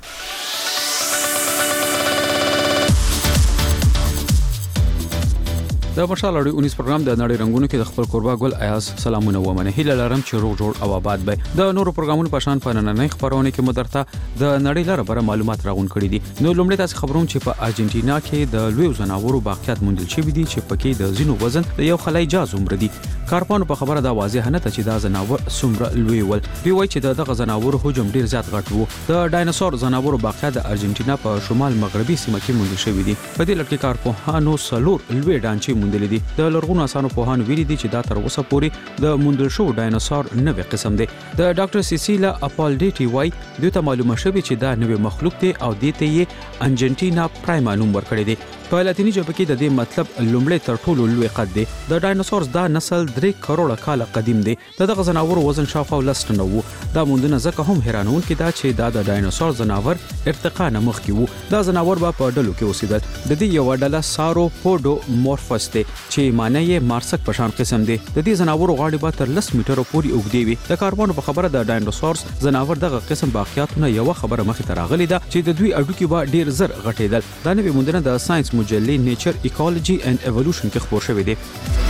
د مشال اړیو 19 پروګرام د نړۍ رنگونو کې د خپل قربا ګل ایاز سلامونه ومنه. هیله لرم چې روغ جوړ او آباد به. د نورو پروګرامونو په شان په نننۍ خبرونه کې مدرته د نړۍ لپاره بره معلومات راغون کړي دي. نو لومړی تاسو خبروم چې په ارجنټینا کې د لوی زناورو باقیات موندل شوی دي چې پکې د زینو وزن د یو خلای جاز عمر دي. کارپانو په خبره دا واضح نه ته چې دا زناور څومره لوی ول. دوی وایي چې دغه زناورو حجم ډیر زیات غټ وو. د ډایناسور زناورو باقیات د ارجنټینا په شمال مغربي سیمه کې موندل شوی دي. په دې لړ کې کارپوهانو سلور لوی ډانچې موندل دي. د لرغونو اسانو پوهانو ویلي دي چې دا تر اوسه پورې د موندل شو ډایناسور نوې قسم دی. د ډاکټر سیسیلا اپالډیټي وایي دوی ته معلومه شوې چې دا نوې مخلوق دی او دې ته یې انجنټینا پرایما نوم ورکړی دی. په لاتینی ژبه کې د دې مطلب لومړی تر ټولو لوی قد دی. د ډایناسورز دا نسل 3 کروڑه کال قدیم دی. دغه زناور وزن شاوخوا 10 ټنه وو. دا موندنه ځکه هم حیرانونکې ده چې دا د ډایناسور زناور ارتقا نه مخکې وو. دا زناور به په ډلو کې اوسېدل. د دې یو ډله ساروپوډو مورفس دی چې معنی یې مارسک په شان قسم دی. د دې زناور غاړې به تر 10 میټرو پورې اوږدې وي. د کاربانو په خبره د ډایناسورز زناور دغه قسم باقیاتونه یو خبره مخې ته راغلي ده چې د دوی اډوکي به ډیر زر غټېدل. دا نوې موندنه د ساينس مجلې نیچر ایکولوژي اینڈ ایوولوشن کې خبر شوې ده.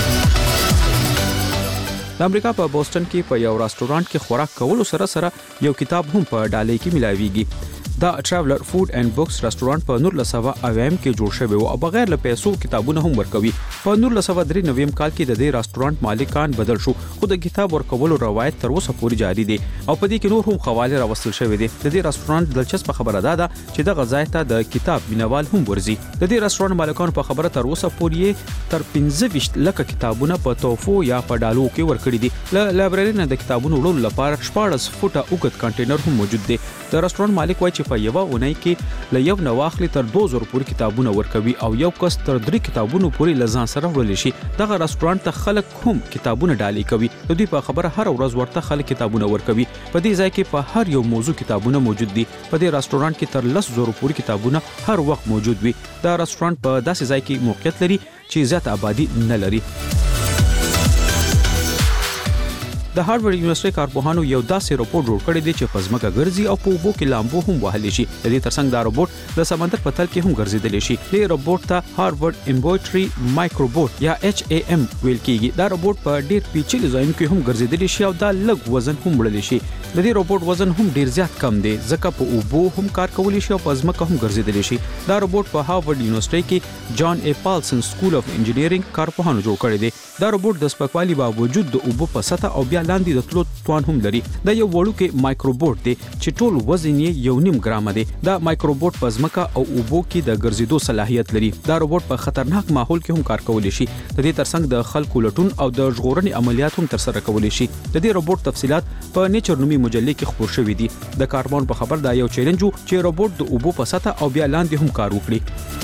د امریکا په بوسټن کې په یو رستورانت کې خوراک کولو سره یو کتاب هم په ډالۍ کې ملاويږي. دا ټراولر فود اینڈ بوکس رستورانت په 1990 کې جوړ شوی او بغیر له پیسو کتابونه هم ورکوي. په 1993 کال کې د دې رستورانت مالکان بدل شو خو د کتاب ورکولو روایت تر اوسه پورې جاری دی او په دې کې نور هم حواله راوستل شوی دی. د دې رستورانت دلچسپ خبره ده چې د غذای ته د کتاب مینوال هم ورزي. د دې رستورانت مالکان په خبره تر اوسه پورې تر 25 لک کتابونه په توفو یا په ډالو کې ورکړي دي. له لایبرری نه د کتابونو وړلو لپاره 14 فوټه اوږد کانټینر هم موجود دی. د رستورانت مالک وایي چې په یو اونۍ کې له یو نواخلي تر 2000 پورې کتابونه ورکوي او یو کس تر 3 کتابونو پورې لزان سره وړل شي. دغه رستورانت ته خلک هم کتابونه ډالۍ کوي. د دوی په خبره هر ورځ ورته خلک کتابونه ورکوي. په دې ځای کې په هر یو موضوع کتابونه موجود دي. په دې رستورانت کې تر 10,000 پورې کتابونه هر وخت موجود وي. دا رستورانت په داسې ځای کې موقعیت لري چې زیات آبادی نه لري. د هارورډ یونیورسيټي کارپوهانو یو داسې روبوټ جوړ کړی دی چې په ځمکه ګرځي او په اوبو کې لامبو هم وهلی شي. د دې ترڅنګ دا روبوټ د سمندر په تل کې هم ګرځیدلی شي. دې روبوټ ته هارورډ امبوټري مایکروبوټ یا HAM ویل کیږي. دا روبوټ په ډېر پیچلي ځایونو کې هم ګرځیدلی شي او دا لږ وزن هم وړلی شي. د دې روبوټ وزن هم ډېر زیات کم دی ځکه په اوبو هم کار کولی شي او په ځمکه هم ګرځیدلی شي. دا روبوټ په هارورډ یونیورسيټي کې جان ای پالسن سکول اف انجینیرینګ کارپوهانو جوړ کړی دی. دا روبوټ د سپکوالي باوجود د اوبو په سطح او بیا لاندې د تلو توان هم لري. دا یو وړوکی مایکروبوټ دی چې ټول وزن یې 1.5 ګرام دی. دا مایکروبوټ په ځمکه او اوبو کې د ګرځېدو صلاحیت لري. دا روبوټ په خطرناک ماحول کې هم کار کولی شي. د دې ترڅنګ د خلکو لټون او د ژغورنې عملیات هم ترسره کولی شي. د دې روبوټ تفصيلات په نیچر نومي مجلې کې خپور شوي دي. د کاربن په خبر دا یو چیلنج و چې روبوټ د اوبو په سطح او بیا لاندې هم کار وکړي.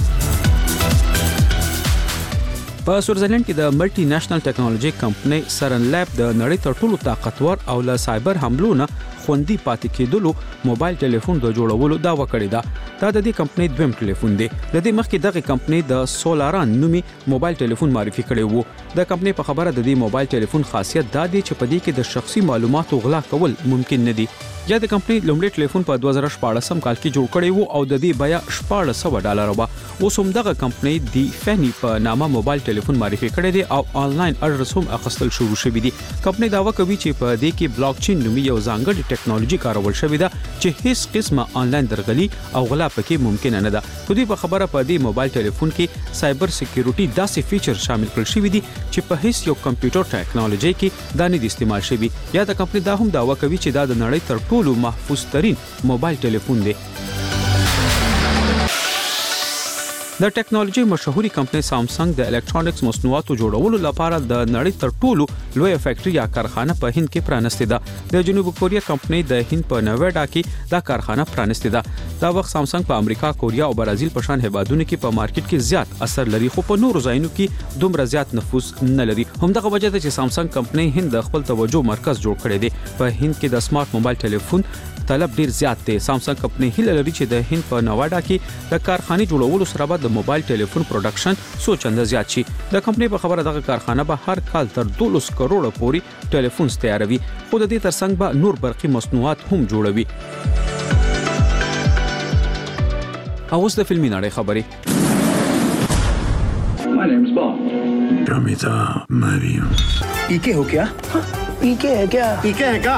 په سویټزرلند کې د ملټي نېشنل ټیکنالوژي کمپنۍ سرن لیب د نړۍ تر ټولو طاقتور او له سایبر حملو نه خوندي پاتې کېدلو موبایل ټلیفون د جوړولو دعوه کړې ده. دا د دې کمپنۍ دویم ټلیفون دی. د دې مخکې دغه کمپنۍ د سولاران نومي موبایل ټلیفون معرفي کړی وو. د کمپنۍ په خبره د دې موبایل ټلیفون خاصیت دا دی چې په دې کې د شخصي معلوماتو غلا کول ممکن نه دي. یا د کمپنۍ لومړی ټلیفون په 2014 کال کې جوړ کړی وو او د دې بیه $1400 وه. اوس هم دغه کمپنۍ د فنی په نامه موبایل ټلیفون معرفي کړی دی او آنلاین اډرس هم اخیستل شروع شوی دی. کمپنۍ دعوه کوي چې په دې کې بلاک چین نومي یو ځانګړی ټیکنالوژي کارول شوې ده چې هیڅ قسمه آنلاین درغلي او غلا پکې ممکن نه ده. په دې په خبره په دې موبایل ټلیفون کې سایبر سکیورټي داسې فیچر شامل کړل شوی دي چې په هیڅ یو کمپیوټر ټیکنالوژي کې دا نه دي استعمال شوی. یا د کمپنۍ دا هم دعوه کوي چې دا د نړۍ تر ټولو محفوظ ترين موبایل ټلیفون دی. د ټیکنالوژي مشهوري کمپنۍ سامسنګ د الکترونیکس مصنوعاتو جوړولو لپاره د نړۍ تر ټولو لوی فیکټري یا کارخانه په هند کې پرانستې ده. د جنوب کوریا کمپنۍ د هند په نویډا کې دا کارخانه پرانستې ده. دا وخت سامسنګ په امریکا، کوریا او برازیل په شان هیوادونو کې په مارکیټ کې زیات اثر لري خو په نورو ځایونو کې دومره زیات نفوذ نه لري. همدغه وجه ده چې سامسنګ کمپنۍ هند د خپل توجه مرکز جوړ کړی دی. په هند کې د سمارټ موبایل ټلیفون طلب ډیر زیات دی. سامسنګ کمپنۍ هیله لري چې د هند په نویډا کې د کارخانې جوړولو سره به د موبایل ټلیفون پروډکشن څو چنده زیات شي. د کمپنۍ په خبره دغه کارخانه به هر کال تر 12 کروڑ پورې ټلیفون تیاروي. خو د دې ترڅنګ به نور برقي مصنوعات هم جوړوي. اوس د فلمي نړۍ خبرې. My name's Bond. Ramita Mario. ¿Y qué ho kya? ¿Y qué है क्या? ¿Y qué है क्या?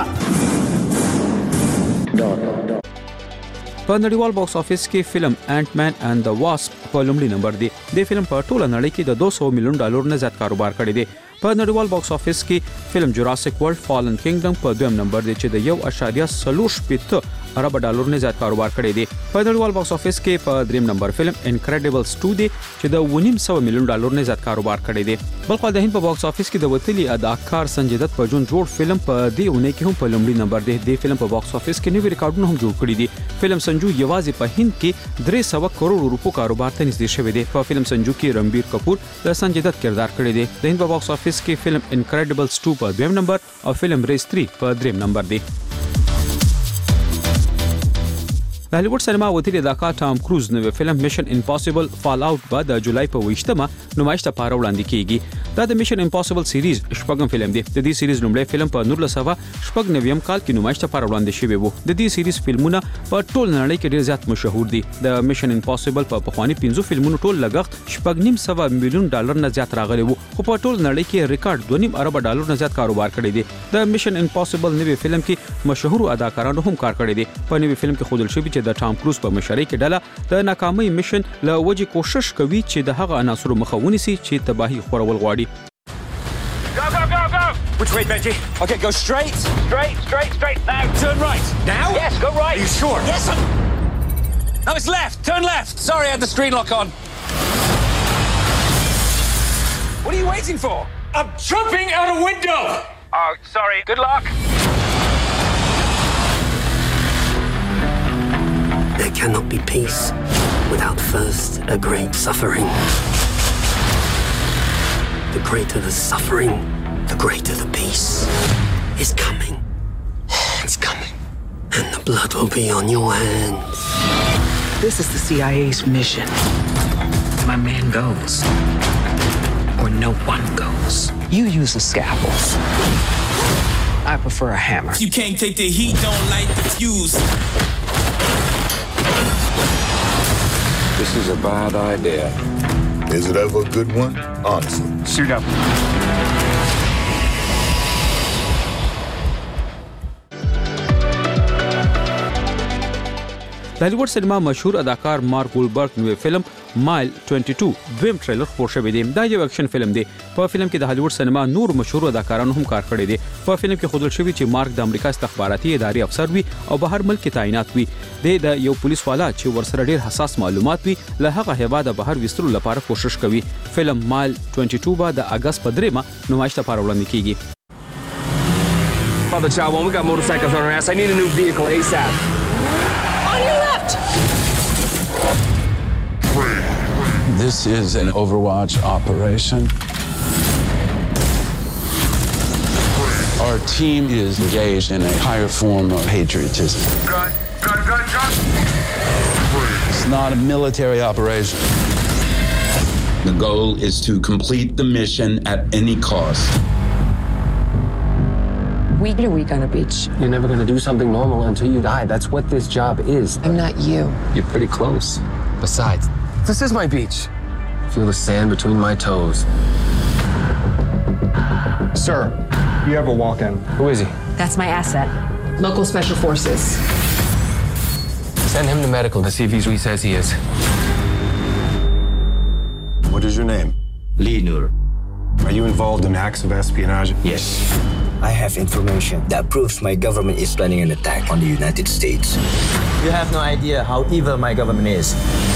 په نړیوال باکس افیس کې فلم انټ مین اینڈ د واسپ په لومړي نمبر دی. د فلم په ټوله نړۍ کې د $200 ملیون نه زیات کاروبار کړی دی. په نړیوال باکس افیس کې فلم جوراسیک ورلد فالن کینګډم په دویم نمبر دی چې د $1.4 ارب نه زیات کاروبار کړی دی. په نړیوال باکس افیس کې په دریم نمبر فلم انکریډیبلز 2 دی چې د $900 ملیون نه زیات کاروبار کړی دی. بلخو د هند په باکس افیس کې د وتلی اداکار سنجي دت په جون جوړ فلم په دې اونۍ کې هم په لومړي نمبر دی. د فلم په باکس افیس کې نوي ریکارډونه هم جوړ کړي دي. فلم سنجو یوازې په هند کې 300 کروڑ روپو کاروبار ته نږدې شوی دی. په فلم سنجو کې رنبیر کپور د سنجي دت کردار کړی دی. د هند په باکس افیس کې فلم انکریډیبلز 2 په دویم نمبر او فلم ریس 3 په دریم نمبر دی. د هالیوډ سینما وتیری اداکار ټام کروز نوې فلم میشن امپاسیبل فال اوټ به د جولای په 28مه نمایش ته پاره وړاندې کیږي. دا د میشن امپاسیبل سیریز شپږم فلم دی. د دې سیریز لومړی فلم په 1999 کال کې نمایش ته پاره وړاندې شوی وو. د دې سیریز فلمونه په ټول نړۍ کې ډیر زیات مشهور دي. د میشن امپاسیبل په پخوانی 15 فلمونو ټول لګښت $900 ملیون نه زیات راغلی وو خو په ټول نړۍ کې ریکارډ $2.5 ارب نه زیات کاروبار کړی دی. د میشن امپاسیبل نوې فلم کې مشهور اداکارانو هم کار کړی دی. په نوې فلم کې ښودل شوی چې د ټام کروز په مشرۍ کې ډله د ناکامۍ میشن له وجې کوشش کوي چې د هغه عناصرو مخه ونیسي چې تباہي خورول غواړي. Go, go, go, go! Which way, Benji? Okay, go straight. Straight. Now, turn right. Now? Yes, go right. Are you sure? Yes, No, it's left. Turn left. Sorry, I had the screen lock on. What are you waiting for? I'm jumping out a window! Oh, sorry. Good luck. There cannot be peace without first a great suffering. The greater the suffering, the greater the peace. It's coming. It's coming. And the blood will be on your hands. This is the CIA's mission. My man goes. Or no one goes. You use the scalpels. I prefer a hammer. You can't take the heat, don't light the fuse. This is a bad idea. Is it ever a good one? Honestly. Suit up. د هالیوډ سینما مشهور اداکار مارک وولبرګ نوې فلم مایل 22 دویم ټریلر خپور شوی دی. دا یو اکشن فلم دی. په فلم کې د هالیوډ سینما نور مشهور اداکارانو هم کار کړی دی. په فلم کې ښودل شوی چې مارک د امریکا استخباراتي ادارې افسر وي او بهر ملک کې تعینات وي. د یو پولیس والا چې ورسره ډیر حساس معلومات وي له هغه هیواده بهر وسترو لپاره کوشش کوي. فلم مایل 22 به د اگست په 3 نمایش لپاره وړاندې کیږي. Father Child, we got motorcycles on our ass. I need a new vehicle ASAP. On your left! This is an Overwatch operation. Our team is engaged in a higher form of patriotism. Gun. It's not a military operation. The goal is to complete the mission at any cost. We knew we got a beach. You're never gonna do something normal until you die. That's what this job is. I'm not you. You're pretty close. Besides, this is my beach. Feel the sand between my toes. Sir, you have a walk-in. Who is he? That's my asset. Local special forces. Send him to medical to see if he's who he says he is. What is your name? Lee Nur. Are you involved in acts of espionage? Yes. I have information that proves my government is planning an attack on the United States. You have no idea how evil my government is.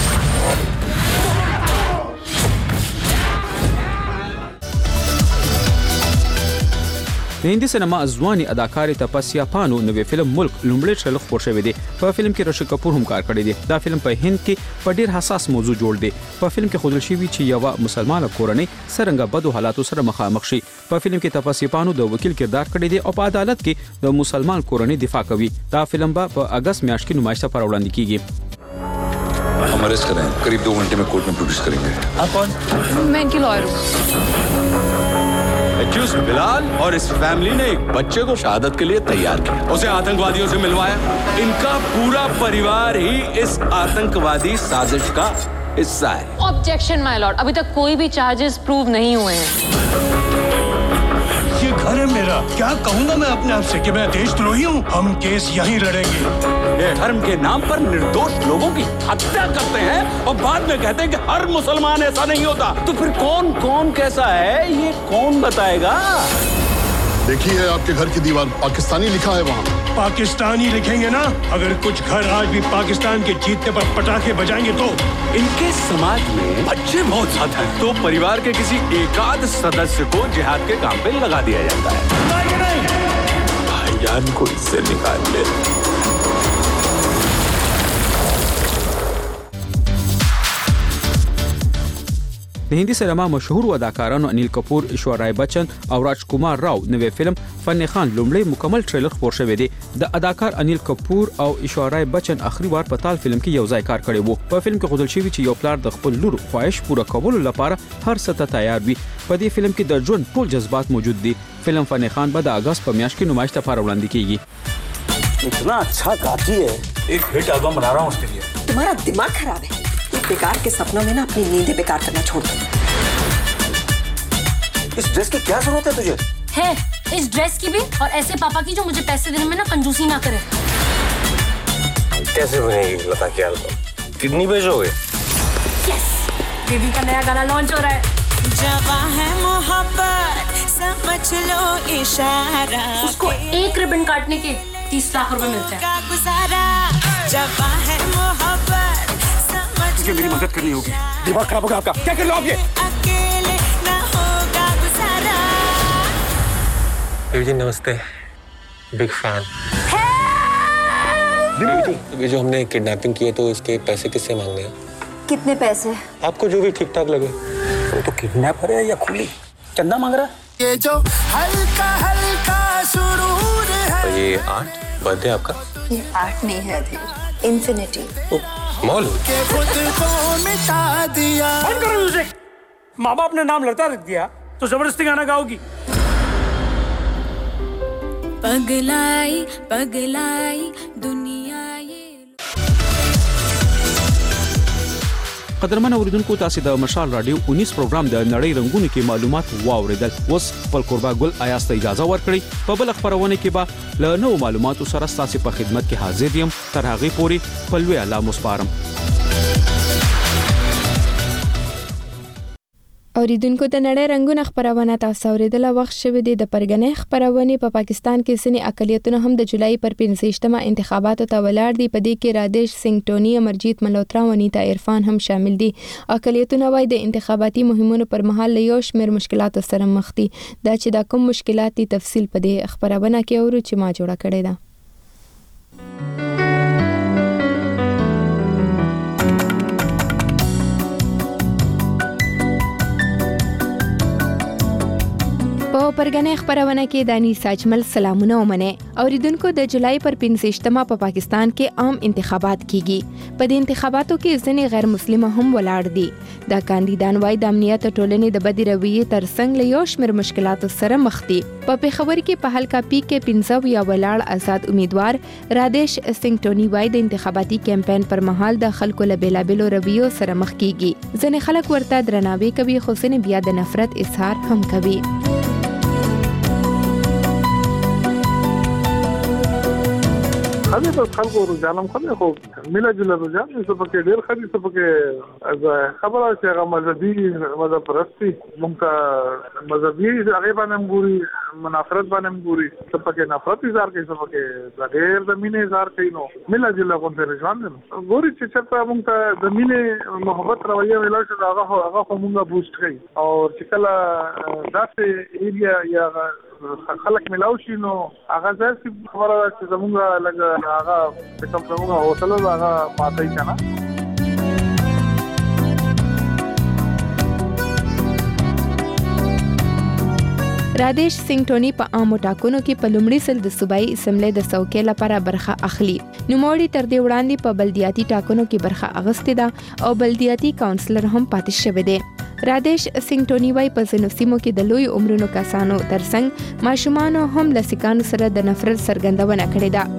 د هندي سینما ځواني اداکارې تپسیا پانو نوې فلم ملک لومړی ټریلر خپور شوی دی. په فلم کې رشی کپور هم کار کړی دی. دا فلم په هند کې په ډیر حساس موضوع جوړ دی. په فلم کې ښودل شوی چې یو مسلمانه کورنۍ څرنګه بدو حالاتو سره مخامخ شي. په فلم کې تپسیا پانو د وکیل کردار کړی دی او په عدالت کې د مسلمان کورنۍ دفاع کوي. دا فلم په اگست میاشت کې نمایش لپاره وړاندې کیږي. हम अरेस्ट कर रहे हैं. करीब 2 घंटे में कोर्ट में प्रोड्यूस करेंगे. आप कौन? मैं इनकी लॉयर हूँ. एक्यूज बिलाल और इस फैमिली ने एक बच्चे को शहादत के लिए तैयार किया, उसे आतंकवादियों से मिलवाया. इनका पूरा परिवार ही इस आतंकवादी साजिश का हिस्सा है. ऑब्जेक्शन माय लॉर्ड, अभी तक कोई भी चार्जेस प्रूव नहीं हुए हैं. ये घर है मेरा. क्या कहूँगा मैं अपने आप से कि मैं देशद्रोही हूँ? हम केस यहीं लड़ेंगे. ये धर्म के नाम पर निर्दोष लोगों की हत्या करते हैं और बाद में कहते हैं कि हर मुसलमान ऐसा नहीं होता. तो फिर कौन कौन कैसा है ये कौन बताएगा? देखिए आपके घर की दीवार पाकिस्तानी लिखा है वहाँ. पाकिस्तानी लिखेंगे ना. अगर कुछ घर आज भी पाकिस्तान के जीतने पर पटाखे बजाएंगे तो. इनके समाज में बच्चे बहुत ज्यादा हैं, तो परिवार के किसी एकाध सदस्य को जिहाद के काम पे लगा दिया जाता है. भाईजान को इससे निकाल ले. د هندي سینما مشهور اداکارانو انیل کپور، ایشورای بچن او راج کومار راو نوې فلم فن خان لومړی مکمل ټریلر خپور شوی دی. د اداکار انیل کپور او ایشورای بچن اخري وار په تال فلم کې یو ځای کار کړی وو. په فلم کې ښودل شوی چې یو پلار د خپل لور خواهش پوره کولو لپاره هر څه ته تیار وي. په دې فلم کې د ژوند ټول جذبات موجود دي. فلم فن خان به د اگست په میاشت کې نمایش لپاره وړاندې کیږي. इतना अच्छा गाती है. एक हिट एल्बम बना रहा हूँ उसके लिए. तुम्हारा दिमाग खराब है. बेकार के सपनों में ना अपनी नींदें बेकार करना छोड़ दो. इस ड्रेस की क्या जरूरत है तुझे? है इस ड्रेस की भी और ऐसे पापा की जो मुझे पैसे देने में ना कंजूसी ना करे. कैसे बनेगी लता की एल्बम? कितनी भेजोगे? यस, बेबी का नया गाना लॉन्च हो रहा है. जवां है मोहब्बत समझ लो इशारा. उसको एक रिबन काटने के 30 लाख रुपए मिलते हैं. जवां है मोहब्बत मुझे मेरी मदद करनी होगी. दिमाग खराब होगा आपका. क्या कर लो आप ये? अकेले ना होगा गुजारा. बेबी जी नमस्ते. Big fan. बेबी जी ये जो हमने किडनैपिंग की है तो इसके पैसे किससे मांगने हैं? कितने पैसे? आपको जो भी ठीक ठाक लगे. तो किडनैपर है या खुली चंदा मांग रहा है? ये जो हल्का हल्का सुरूर है. और ये आर्ट बर्थडे आपका? ये आर्ट नहीं है अधीर, इन्फिनिटी. मॉल के खुद को मिटा दिया. बंद करो म्यूजिक. माँ बाप ने नाम लता रख दिया तो जबरदस्ती गाना गाओगी. पगलाई पगलाई दुनिया ये। قدرمن اوریدونکو تاسو د مشال رادیو 19 پروګرام د نړۍ رنگونو کې معلومات واوریدل. اوس خپل قربا ګل آیاز ته اجازه ورکړئ. په بل خبرونه کې به له نوو معلوماتو سره تاسو په خدمت کې حاضر یم. تر هغه پورې خپل وی الله مسپارم. اوریدونکو د نړۍ رنگونه خبرونه تاسو اوریدل. وخت شوه د پرګنې خبرونه په پاکستان کې سني اقلیتونه هم د جولای پر 15مه انتخاباتو ته ولاړ دي. په دې کې رادیش سنگ ټونی، امرجیت ملوترا او نیتا عرفان هم شامل دي. اقلیتونه وايي د انتخاباتي مهمونو پر مهال له یو شمېر مشکلاتو سره مخ دي. دا چې دا کوم مشکلات دي تفصیل په دې خبرونه کې اورو چې ما جوړه کړې ده. په پرګنې خبرونه کې دانی ساجمل سلامونه ومنه. اوریدونکو د جولای پر 15مه په پاکستان کې عام انتخابات کیږي. په دې انتخاباتو کې ځینې غیر مسلمان هم ولاړ دي. دا کاندیدان وايي د امنیت ټولنې د بدی رویې ترڅنګ له یو شمېر مشکلاتو سره مخ دي. په پېښور کې په حلقه پی کې 15 یا ولاړ آزاد امیدوار رادیش سنگ ټونی وايي د انتخاباتي کمپاین پر مهال د خلکو له بیلابلو رویو سره مخ کیږي. ځینې خلک ورته درناوی کوي خو ځینې بیا د نفرت اظهار هم کوي. خدای په خلکو رجحانم خدای خو ملا جل رجحان څه پکې ډېر خدي څه پکې خبره چې هغه مذهب پرستی مونږه مذهبي هغه باندې ګوري منافرت باندې ګوري څه پکې نفرت اظهار کوي څه پکې ډېر د مینې اظهار کوي. نو ملا جل کوم رجحان نه ګوري چې چرته مونږ د مینې محبت رویه ویل شو هغه مونږه بوست کوي او چې کله داسې ایریا یا خلک ملاو شي نو هغه ځکه خبره چې زموږه لګ هغه کوم څنګه هوټل هغه ماته کنه. رادیش سنگ ټونی په عامو ټاکنو کې په لومړي سل د صوبایي اسمبلی د څوکۍ لپاره برخه اخلي. نوموړي تر دې وړاندې په بلدیاتي ټاکنو کې برخه اخیستې ده او بلدیاتي کونسلر هم پاتې شوی دی. رادیش سنگ ټونی وايي په ځینو سیمو کې د لوی عمرونو کسانو ترڅنګ ماشومان هم له سکانو سره د نفرت څرګندونه کړې ده.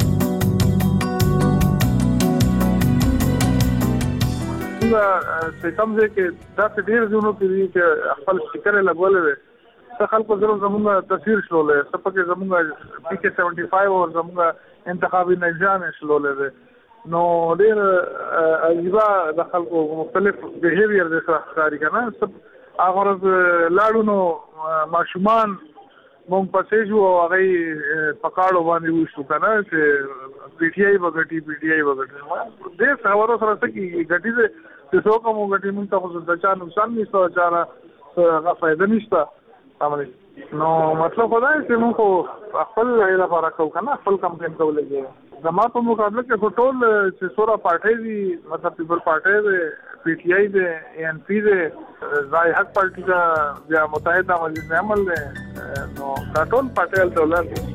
چې کوم ځای کې دا ډېر ځینو کې چې خپل فکر لګولې خلکو سره زموږه تصویر شلولې څه پکې زموږه پی کې 75 او زموږه انتخابي نظام شلولې نو ډېر عجیبه د خلکو مختلف بیهیویر د ښکاری کنه هغه لاړو نو ماشومان مونږ پسې جو هغه پکاړو باندې وشو کنه چې پی ټی آی وګټي دې خبرو سره چې ګټي چې څوک مو ګټي مونږ ته خو د چا نقصان نشته چا هغه فائدہ نشته. نو مطلب خدای چې موږ خپل لپاره کوو کنه خپل کمپاین کولې زما په مقابله کې ټول چې سورا پارټي دي مطلب پیپل پارټي دي پی ټی آی دي ان پی دي ځای حق پارټي دا یا متحده مجلس عمل دي نو دا ټول پارټي ټولر دي.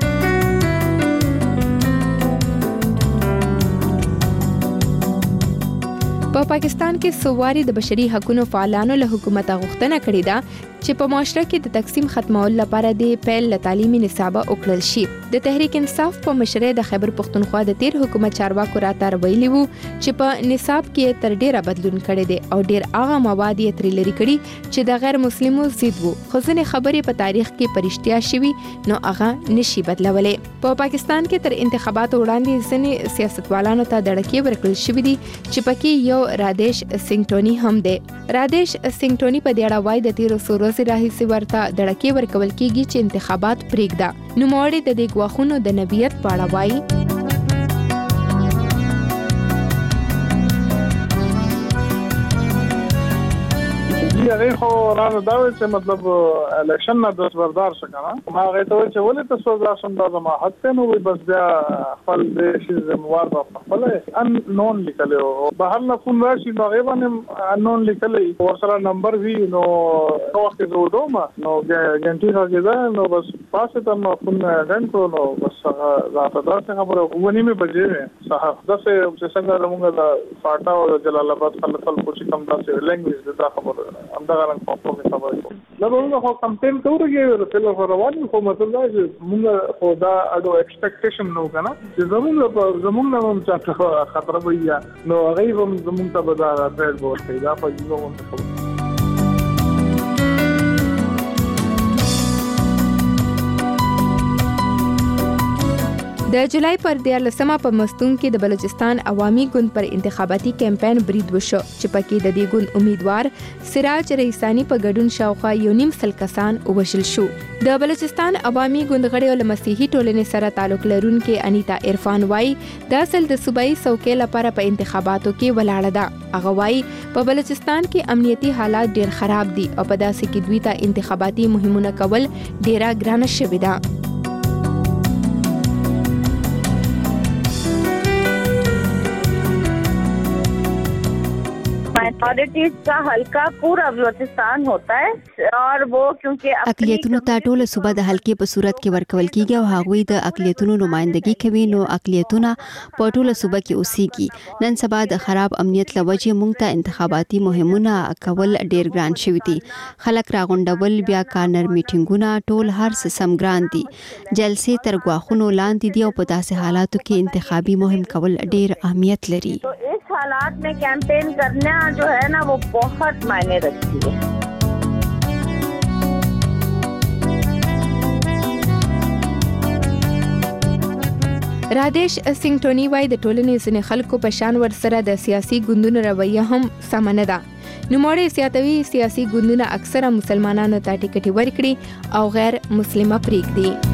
په پاکستان کې سوواري د بشري حقوقو فعالانو له حکومت غوښتنه کړې ده چې په معاشره کې د تقسیم ختمول لپاره د پیل له تعلیمي نصاب وکړل شي. د تحریک انصاف په مشرۍ د خیبر پښتونخوا د تیر حکومت چارواکو راته ویلي وو چې په نصاب کې تر ډیره بدلون کړي دي او ډیر هغه مواد یې تر لري کړي چې د غیر مسلمو ضد وو. خو ځینې خبرې په تاریخ کې پرشتیا شوي نو هغه نشي بدلولې. په پاکستان کې تر انتخاباتو وړاندې ځینې سیاستوالانو ته دړکې ورکړل شوې دي چې پکې یو رادیش سنگ ټونی هم دی. رادیش سنگ ټونی په دې اړه وایي د تیر څو ورځې راهیسې ورته دړکې ورکول کیږي چې انتخابات پرېږده. نوموړي د دې ګواښونو د نبیت په اړه وایي هغه خو راځي دا چې مطلب الیکشن نه د بردار شکنه ما هغه ته چې ولې تاسو ځاسم دا ما حق ته وي بس بیا خپل د شي زموار په خپل ان نون لیکلو بهر نه فون راشي نو هغه باندې ان نون لیکلې ورسره نمبر وی نو وخت زودو ما نو ګنټي راځي نو بس پاسه ته فون غنټو نو بس راته دا خبره ونی مې بجې صاحب دا څه څنګه موږ د فاټا او جلال آباد خلک کوشش کوم تاسو لنګویج دا خبره همدغه رنګ په خپل خبرې کوم نو موږ خو کمپین کوو چې په روان خو مطلب دا چې موږ خو دا اډو ایکسپیکټیشن نو کنه چې زموږ نه هم څه خطر وي نو هغه هم زموږ ته به دا ډېر ورته دا په یو هم د جولای پر 14 په مستون کې د بلوچستان عوامي ګوند پر انتخاباتي کمپاین برید وشو چې پکې د دې ګوند امیدوار سراج رئیسانی په ګډون شاوخوا 1.5 کسان ووژل شو. د بلوچستان عوامي ګوند غړي او مسیحي ټولنې سره تعلق لرونکي انیتا عرفان وايي دا اصل د صوبایي څوکۍ لپاره په انتخاباتو کې ولاړه ده. هغه وايي په بلوچستان کې امنیتي حالات ډېر خراب دي او په داسې کې دوی ته انتخاباتي مهمونه کول ډېره ګرانه شوې ده. माइनॉरिटीज का हल्का पूरा बलूचिस्तान होता है और वो क्योंकि اقلیتونو ته ټول صوبه د حلقې په صورت کې ورکول کیږي او هغوی د اقلیتونو نمائندګي کوي نو اقلیتونه په ټول صوبه کې اوسېږي. نن سبا د خراب امنیت لوجه موږ ته انتخاباتي مهمونه کول ډیر ګران شوي دي. خلک راغونډول بیا کارنر میټینګونه ټول هر څه سم ګران دي. جلسې تر غواخونو لاندې دي او په داسې حالاتو کې انتخابي مهم کول ډیر اهمیت لري. हालात में कैंपेन करना जो है ना वो बहुत मायने रखती है. رادیش سنگټونی وای د ټولنې ځینې خلکو په شان ور سره د سیاسي ګوندونو رویه هم سم نه ده. نوموړی سیاتوي سیاسي ګوندونه اکثره مسلمانانو ته ټیکټ ورکړي او غیر مسلمه پریږدي.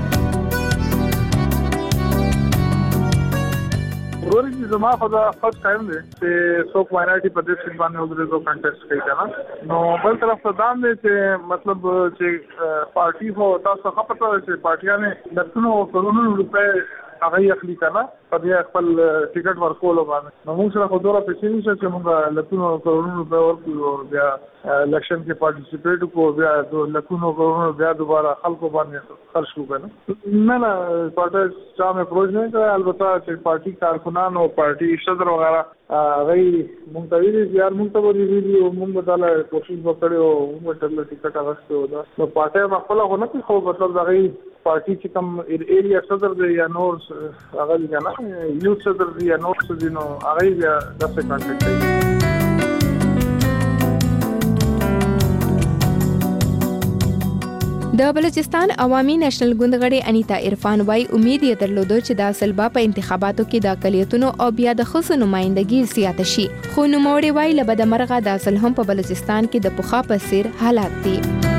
ورته زما خو دا فرست ټایم دی چې څوک ماینورټي په دې څیر باندې وګوري کانټیسټ کوي کنه نو بل طرف ته دا دی چې مطلب چې پارټي هو تاسو خپته چې پارټیانه لکونو کروڑونو روپے هغه اخلي کنه په دې خپل ټیکټ ورکول باندې نو موږ سره خو دوره پیسې نشته چې موږ لکونو کروڑونو روپے ورکړو بیا الیکشن کې پارټیسپیټ کو بیا لکونو کروڑونو بیا دوباره خلکو باندې خرج کو کنه نه پارټي چا مې پروژ نه کړ البته چې پارټي کارکنان او پارټي صدر وغیرہ غي مونږ ته ویلي یار مونږ ته ویلي او مونږ بدله کوشش وکړو او مونږ ټول ټیکټ اغستو دا نو پارټي خپل خو نه خو مطلب دا غي پارټي چې کوم ایریا صدر دی یا نور هغه کنه یو صدر دی یا نور څه دي نو هغه بیا داسې کانټیکټ کوي. د بلوچستان عوامي نېشنل ګوند غړي انیتا عرفان وايي امید یې درلوده چې دا سلبا په انتخاباتو کې د اقلیتونو او بیا د خصوصي نمائندګي زیات شي خو نوموړی وايي لبد مرغه د اصل هم په بلوچستان کې د پخا په څیر حالات دي.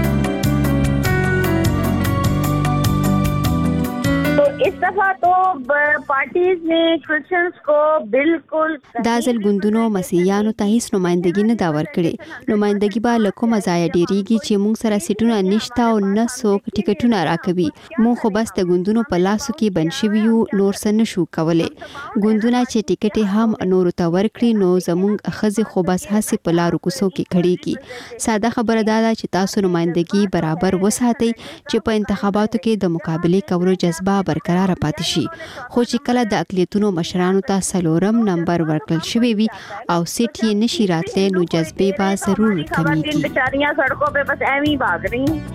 इस दफा तो पार्टीज ने क्रिश्चियंस को बिल्कुल دا ځل ګوندونو مسیحیانو ته هیڅ نمائندګي نه دا ورکړي. نمائندګي به له کومه ځایه ډیریږي چې موږ سره سیټونه نشته او نه څوک ټیکټونه راکوي. موږ خو بس د ګوندونو په لاسو کې بند شوي یو نور څه نشو کولی. ګوندونه چې ټیکټ هم نورو ته ورکړي نو زموږ ښځې خو بس هسې په لارو کوڅو کې کړېږي. ساده خبره دا ده چې تاسو نمائندګي برابر وساتئ چې په انتخاباتو کې د مقابلې کولو جذبه برقرار پاتې شي. خو چې کله د اقلیتونو مشرانو ته 4 نمبر ورکړل شوی وي او سیټ یې نشي راتلی نو جذبې به ضرور کمیږي. بیچاریاں سڑکوں پہ بس ایویں ہی بھاگ رہی ہیں.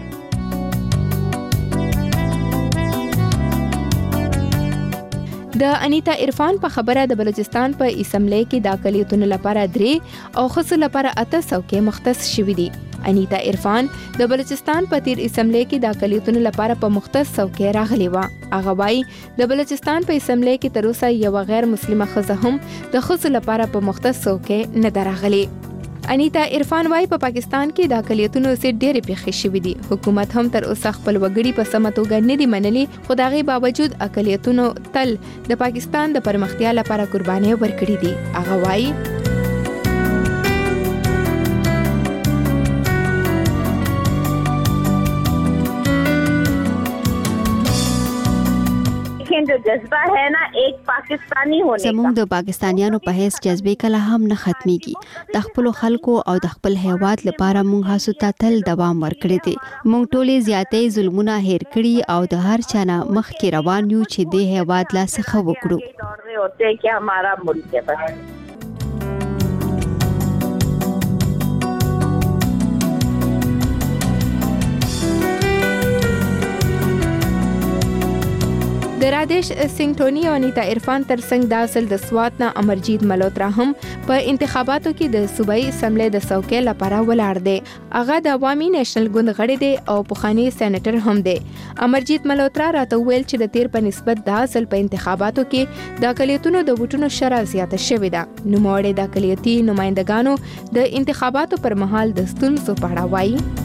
د انیتا عرفان په خبره د بلوچستان په اسمبلی کې د اقلیتونو لپاره 3 او خصوصي لپاره 8 څوکۍ مختص شوې دي. انیتا عرفان د بلوچستان په تیر اسمبلی کې د اقلیتونو لپاره په مختص څوکۍ راغلی و. هغه وايي د بلوچستان په اسمبلی کې تر اوسه یو غیر مسلمه ښځه هم د خصوصي لپاره په مختص څوکۍ نه راغلی. انیتا عرفان وايي په پاکستان کې د اقلیتونو سره ډېرې پیښې شوې دي. حکومت هم تر اوسه خپل وګړي په سمه توګه نه دي منلي خو د هغې باوجود اقلیتونو تل د پاکستان د پرمختیا لپاره قربانۍ ورکړي دي. هغه وايي जो जज्बा है ना एक पाकिस्तानी होने का زموږ د پاکستانیانو په هیڅ جذبې کله هم نه ختميږي. د خپل خلکو او د خپل هیواد لپاره موږ هڅو ته تل دوام ورکړی دی. موږ ټولې زیاتې ظلمونه هېر کړي او د هر چا نه مخکې روان یو چې د هیواد لا څخه وکړو. होते हैं कि हमारा मुल्क है बस. رادیش سنگ ټونی او انیتا عرفان ترڅنګ د اصل د سوات نه امرجیت ملوترا هم په انتخاباتو کې د صوبایي اسمبلی د څوکۍ لپاره ولاړ دی. هغه د عوامي نېشنل ګوند غړی دی او پخوانی سېنیټر هم دی. امرجیت ملوترا راته ویل چې د تیر په نسبت د اصل په انتخاباتو کې د اقلیتونو د ووټونو شرح زیاته شوې ده. نوموړی د اقلیتي نمائندګانو د انتخاباتو پر مهال د ستونزو په اړه وایي.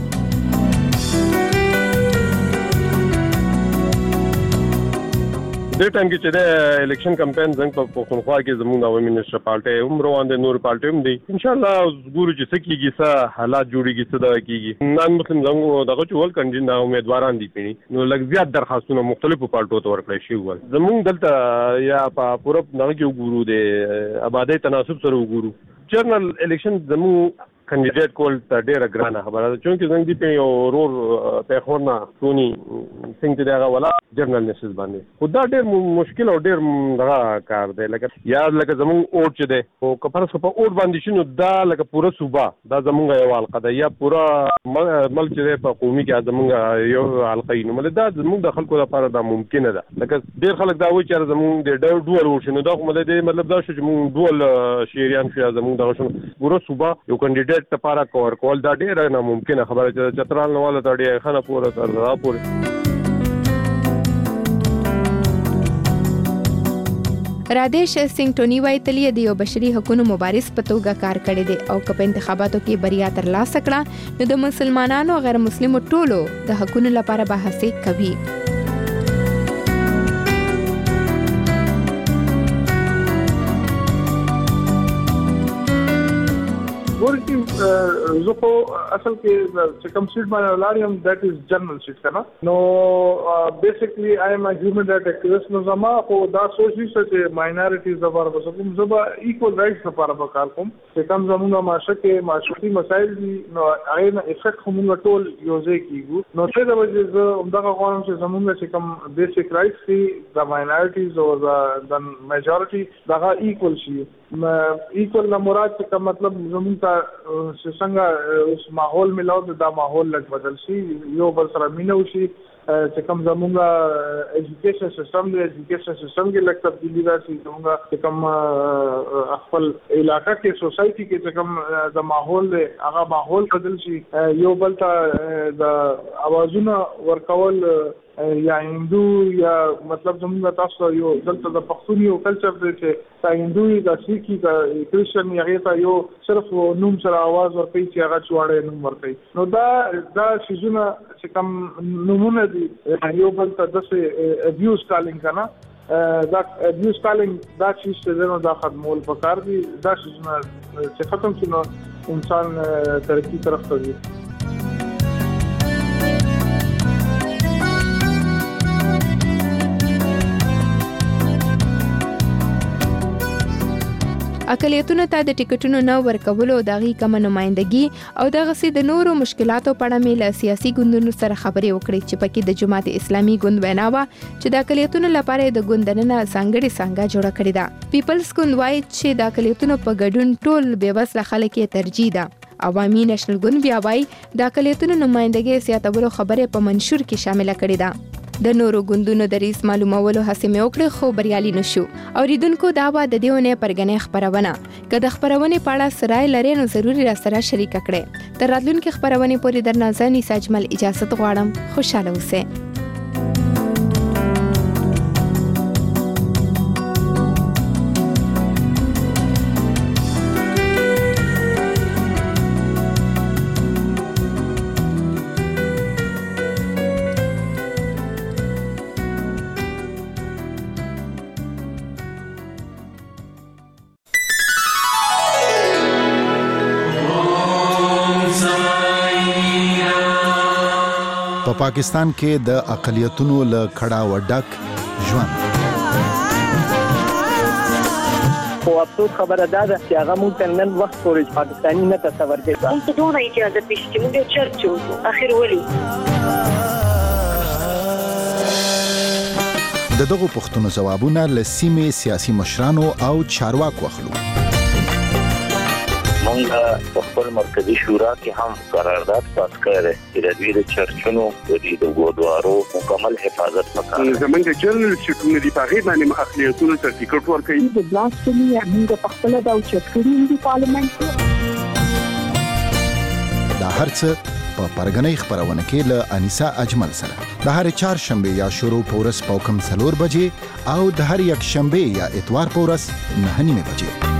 د ټایم کې چې د الیکشن کمپاین څنګه په پښتونخوا کې زموږ د عوامي نېشنل پارټي هم روان دي، نور پارټي هم دي. ان شاء الله ګورو چې څه کیږي، څه حالات جوړیږي، څه دا کیږي. نن مسلم زموږ دغه چول کاندید امیدواران دي پېنی نو لږ زیات درخواستونه مختلفو پارټو ته ورکړل شي. زموږ دلته یا په پوره دغه کې وګورو د آبادی تناسب سره وګورو. جنرال الیکشن زموږ کاندیدټ کول ته ډیره ګرانه خبره ده، چونکه څنګه دی په یو رور په خورنا سونی څنګه دغه ولا جنرال نشز باندې خو دا ډیر مشکل او ډیر دغه کار دی. لکه زمون اوټ چې دی او کفرس په اوټ باندې شنو دا لکه پوره صوبه دا زمونږ یو حلقه ده یا پوره ملک چې په قومي کې زمونږ یو حلقه نو مله دا زمونږ د خلکو لپاره دا ممکنه ده. لکه ډیر خلک دا وایي چې زمونږ د ډول ورشنو دا خو مطلب دا شو چې مونږ ډول شهريان شو زمونږ دغه شنو پوره صوبه یو کاندیدټ لپاره کور کول دا ډیره ناممکنه خبره چې چترال نواله ته ډیره خنه پوره تر را پوره. رادیش سنگ ټونی وایي تل د یو بشري حقوقو مبارز په توګه کار کړی دی او که په انتخاباتو کې بریا ترلاسه کړه نو د مسلمانانو غیر مسلمو ټولو د حقوقو لپاره بحث کوي. ورکی زه خو اصل کې چې کوم سیټ باندې ولاړ یم دیٹ از جنرال سیټ کنه نو بیسیکلی آی ایم ا هیومن رائټ اکټیویسټ نو زما خو دا سوچ نشته چې ماینورټیز لپاره به کوم زما ایکوال رائټس لپاره به کار کوم چې کوم زموږه معاشره کې معاشرتي مسایل دي نو هغه نه افیکټ موږ ټول یو ځای کیږو نو څه د وجه زه همدغه غواړم چې زموږه چې کوم بیسیک رائټس دي د ماینورټیز او د میجورټي دغه ایکوال شي. ایکوال نه مراد څه مطلب زموږ ته څنګه اوس ماحول ملاو دا ماحول لږ بدل شي یو بل سره مینه وشي چې کوم زموږ ایجوکیشن سیستم دی ایجوکیشن سیستم کې لږ تبدیلی راشي زموږ چې کوم خپل علاقې کې سوسایټي کې چې کوم د ماحول دی هغه ماحول بدل شي یو بل ته د اوازونه ورکول یا هندو یا مطلب زموږ تاسو یو دلته د پښتون یو کلچر دی چې تا هندو یا سیکي یا کریسچن هغه ته یو صرف نوم سره आवाज ورکوي چې هغه چواړې نوم ورکوي نو دا شیزونه چې کوم نمونه دي یو بل ته د ابیوز کالینګ کنه دا ابیوز کالینګ دا چې زنه دا ختمول پکار دي دا شیزونه چې ختم شنو انسان ترقی طرف ته ځي. اقلیتونو ته د ټیکټونو نه ورکولو دغه کم نمائندګي او دغه سي د نورو مشکلاتو په اړه مل سیاسي ګوندونو سره خبرې وکړي چې پکې د جماعت اسلامي ګوند ویناوه چې د اقلیتونو لپاره د ګوندنه څنګه څنګه جوړه کړې ده. پیپلز ګوند وایي چې د اقلیتونو په ګډون ټول بېوسله خلک یې ترجیح ده. عوامي نېشنل ګوند بیا وایي د اقلیتونو نمائندګي سیاتولو خبره په منشور کې شامل کړې ده. د نورو ګوندونو د ریس معلومولو هڅه مې وکړه خو بریالي نشو. اوریدونکو دا به د دیونه پرګنې خبرونه که د خبرونه په اړه سرای لري نو ضروري را سره شریک کړئ. تر راتلونکي خبرونه پورې درنه ځنی ساجمل اجازه غواړم. خوشاله اوسئ. په پاکستان کې د اقلیتونو له کړه وډک ژوند او افسوس خبره ده چې هغه مونږ ته نن وخت پورې پاکستاني نه تصور کوي. مونږ ته دوه اجازه پېښ چې موږ چرچو اخر ولي دغه پښتون جوابونه له سیمې سیاسي مشرانو او چارواکو اخلو. موږ په خپل مرکزی شورا کې هم قرارداد پاس کړی چې د دې چرچونو د ګودوارو مکمل حفاظت وکړي. زمونږ جنرال سټونه دی په هغه باندې اقلیتونو سرټیفیکټ ورکړي. د بلاسفمي موږ په خپل د چټکړي د پارلیمنت دا هرڅه په پرګنۍ خبرونه کې له انیسا اجمل سره د هر چهارشنبه یا شروع پورس پوکم 4 بجې او د هر یک شنبه یا اتوار پورس 9 بجې.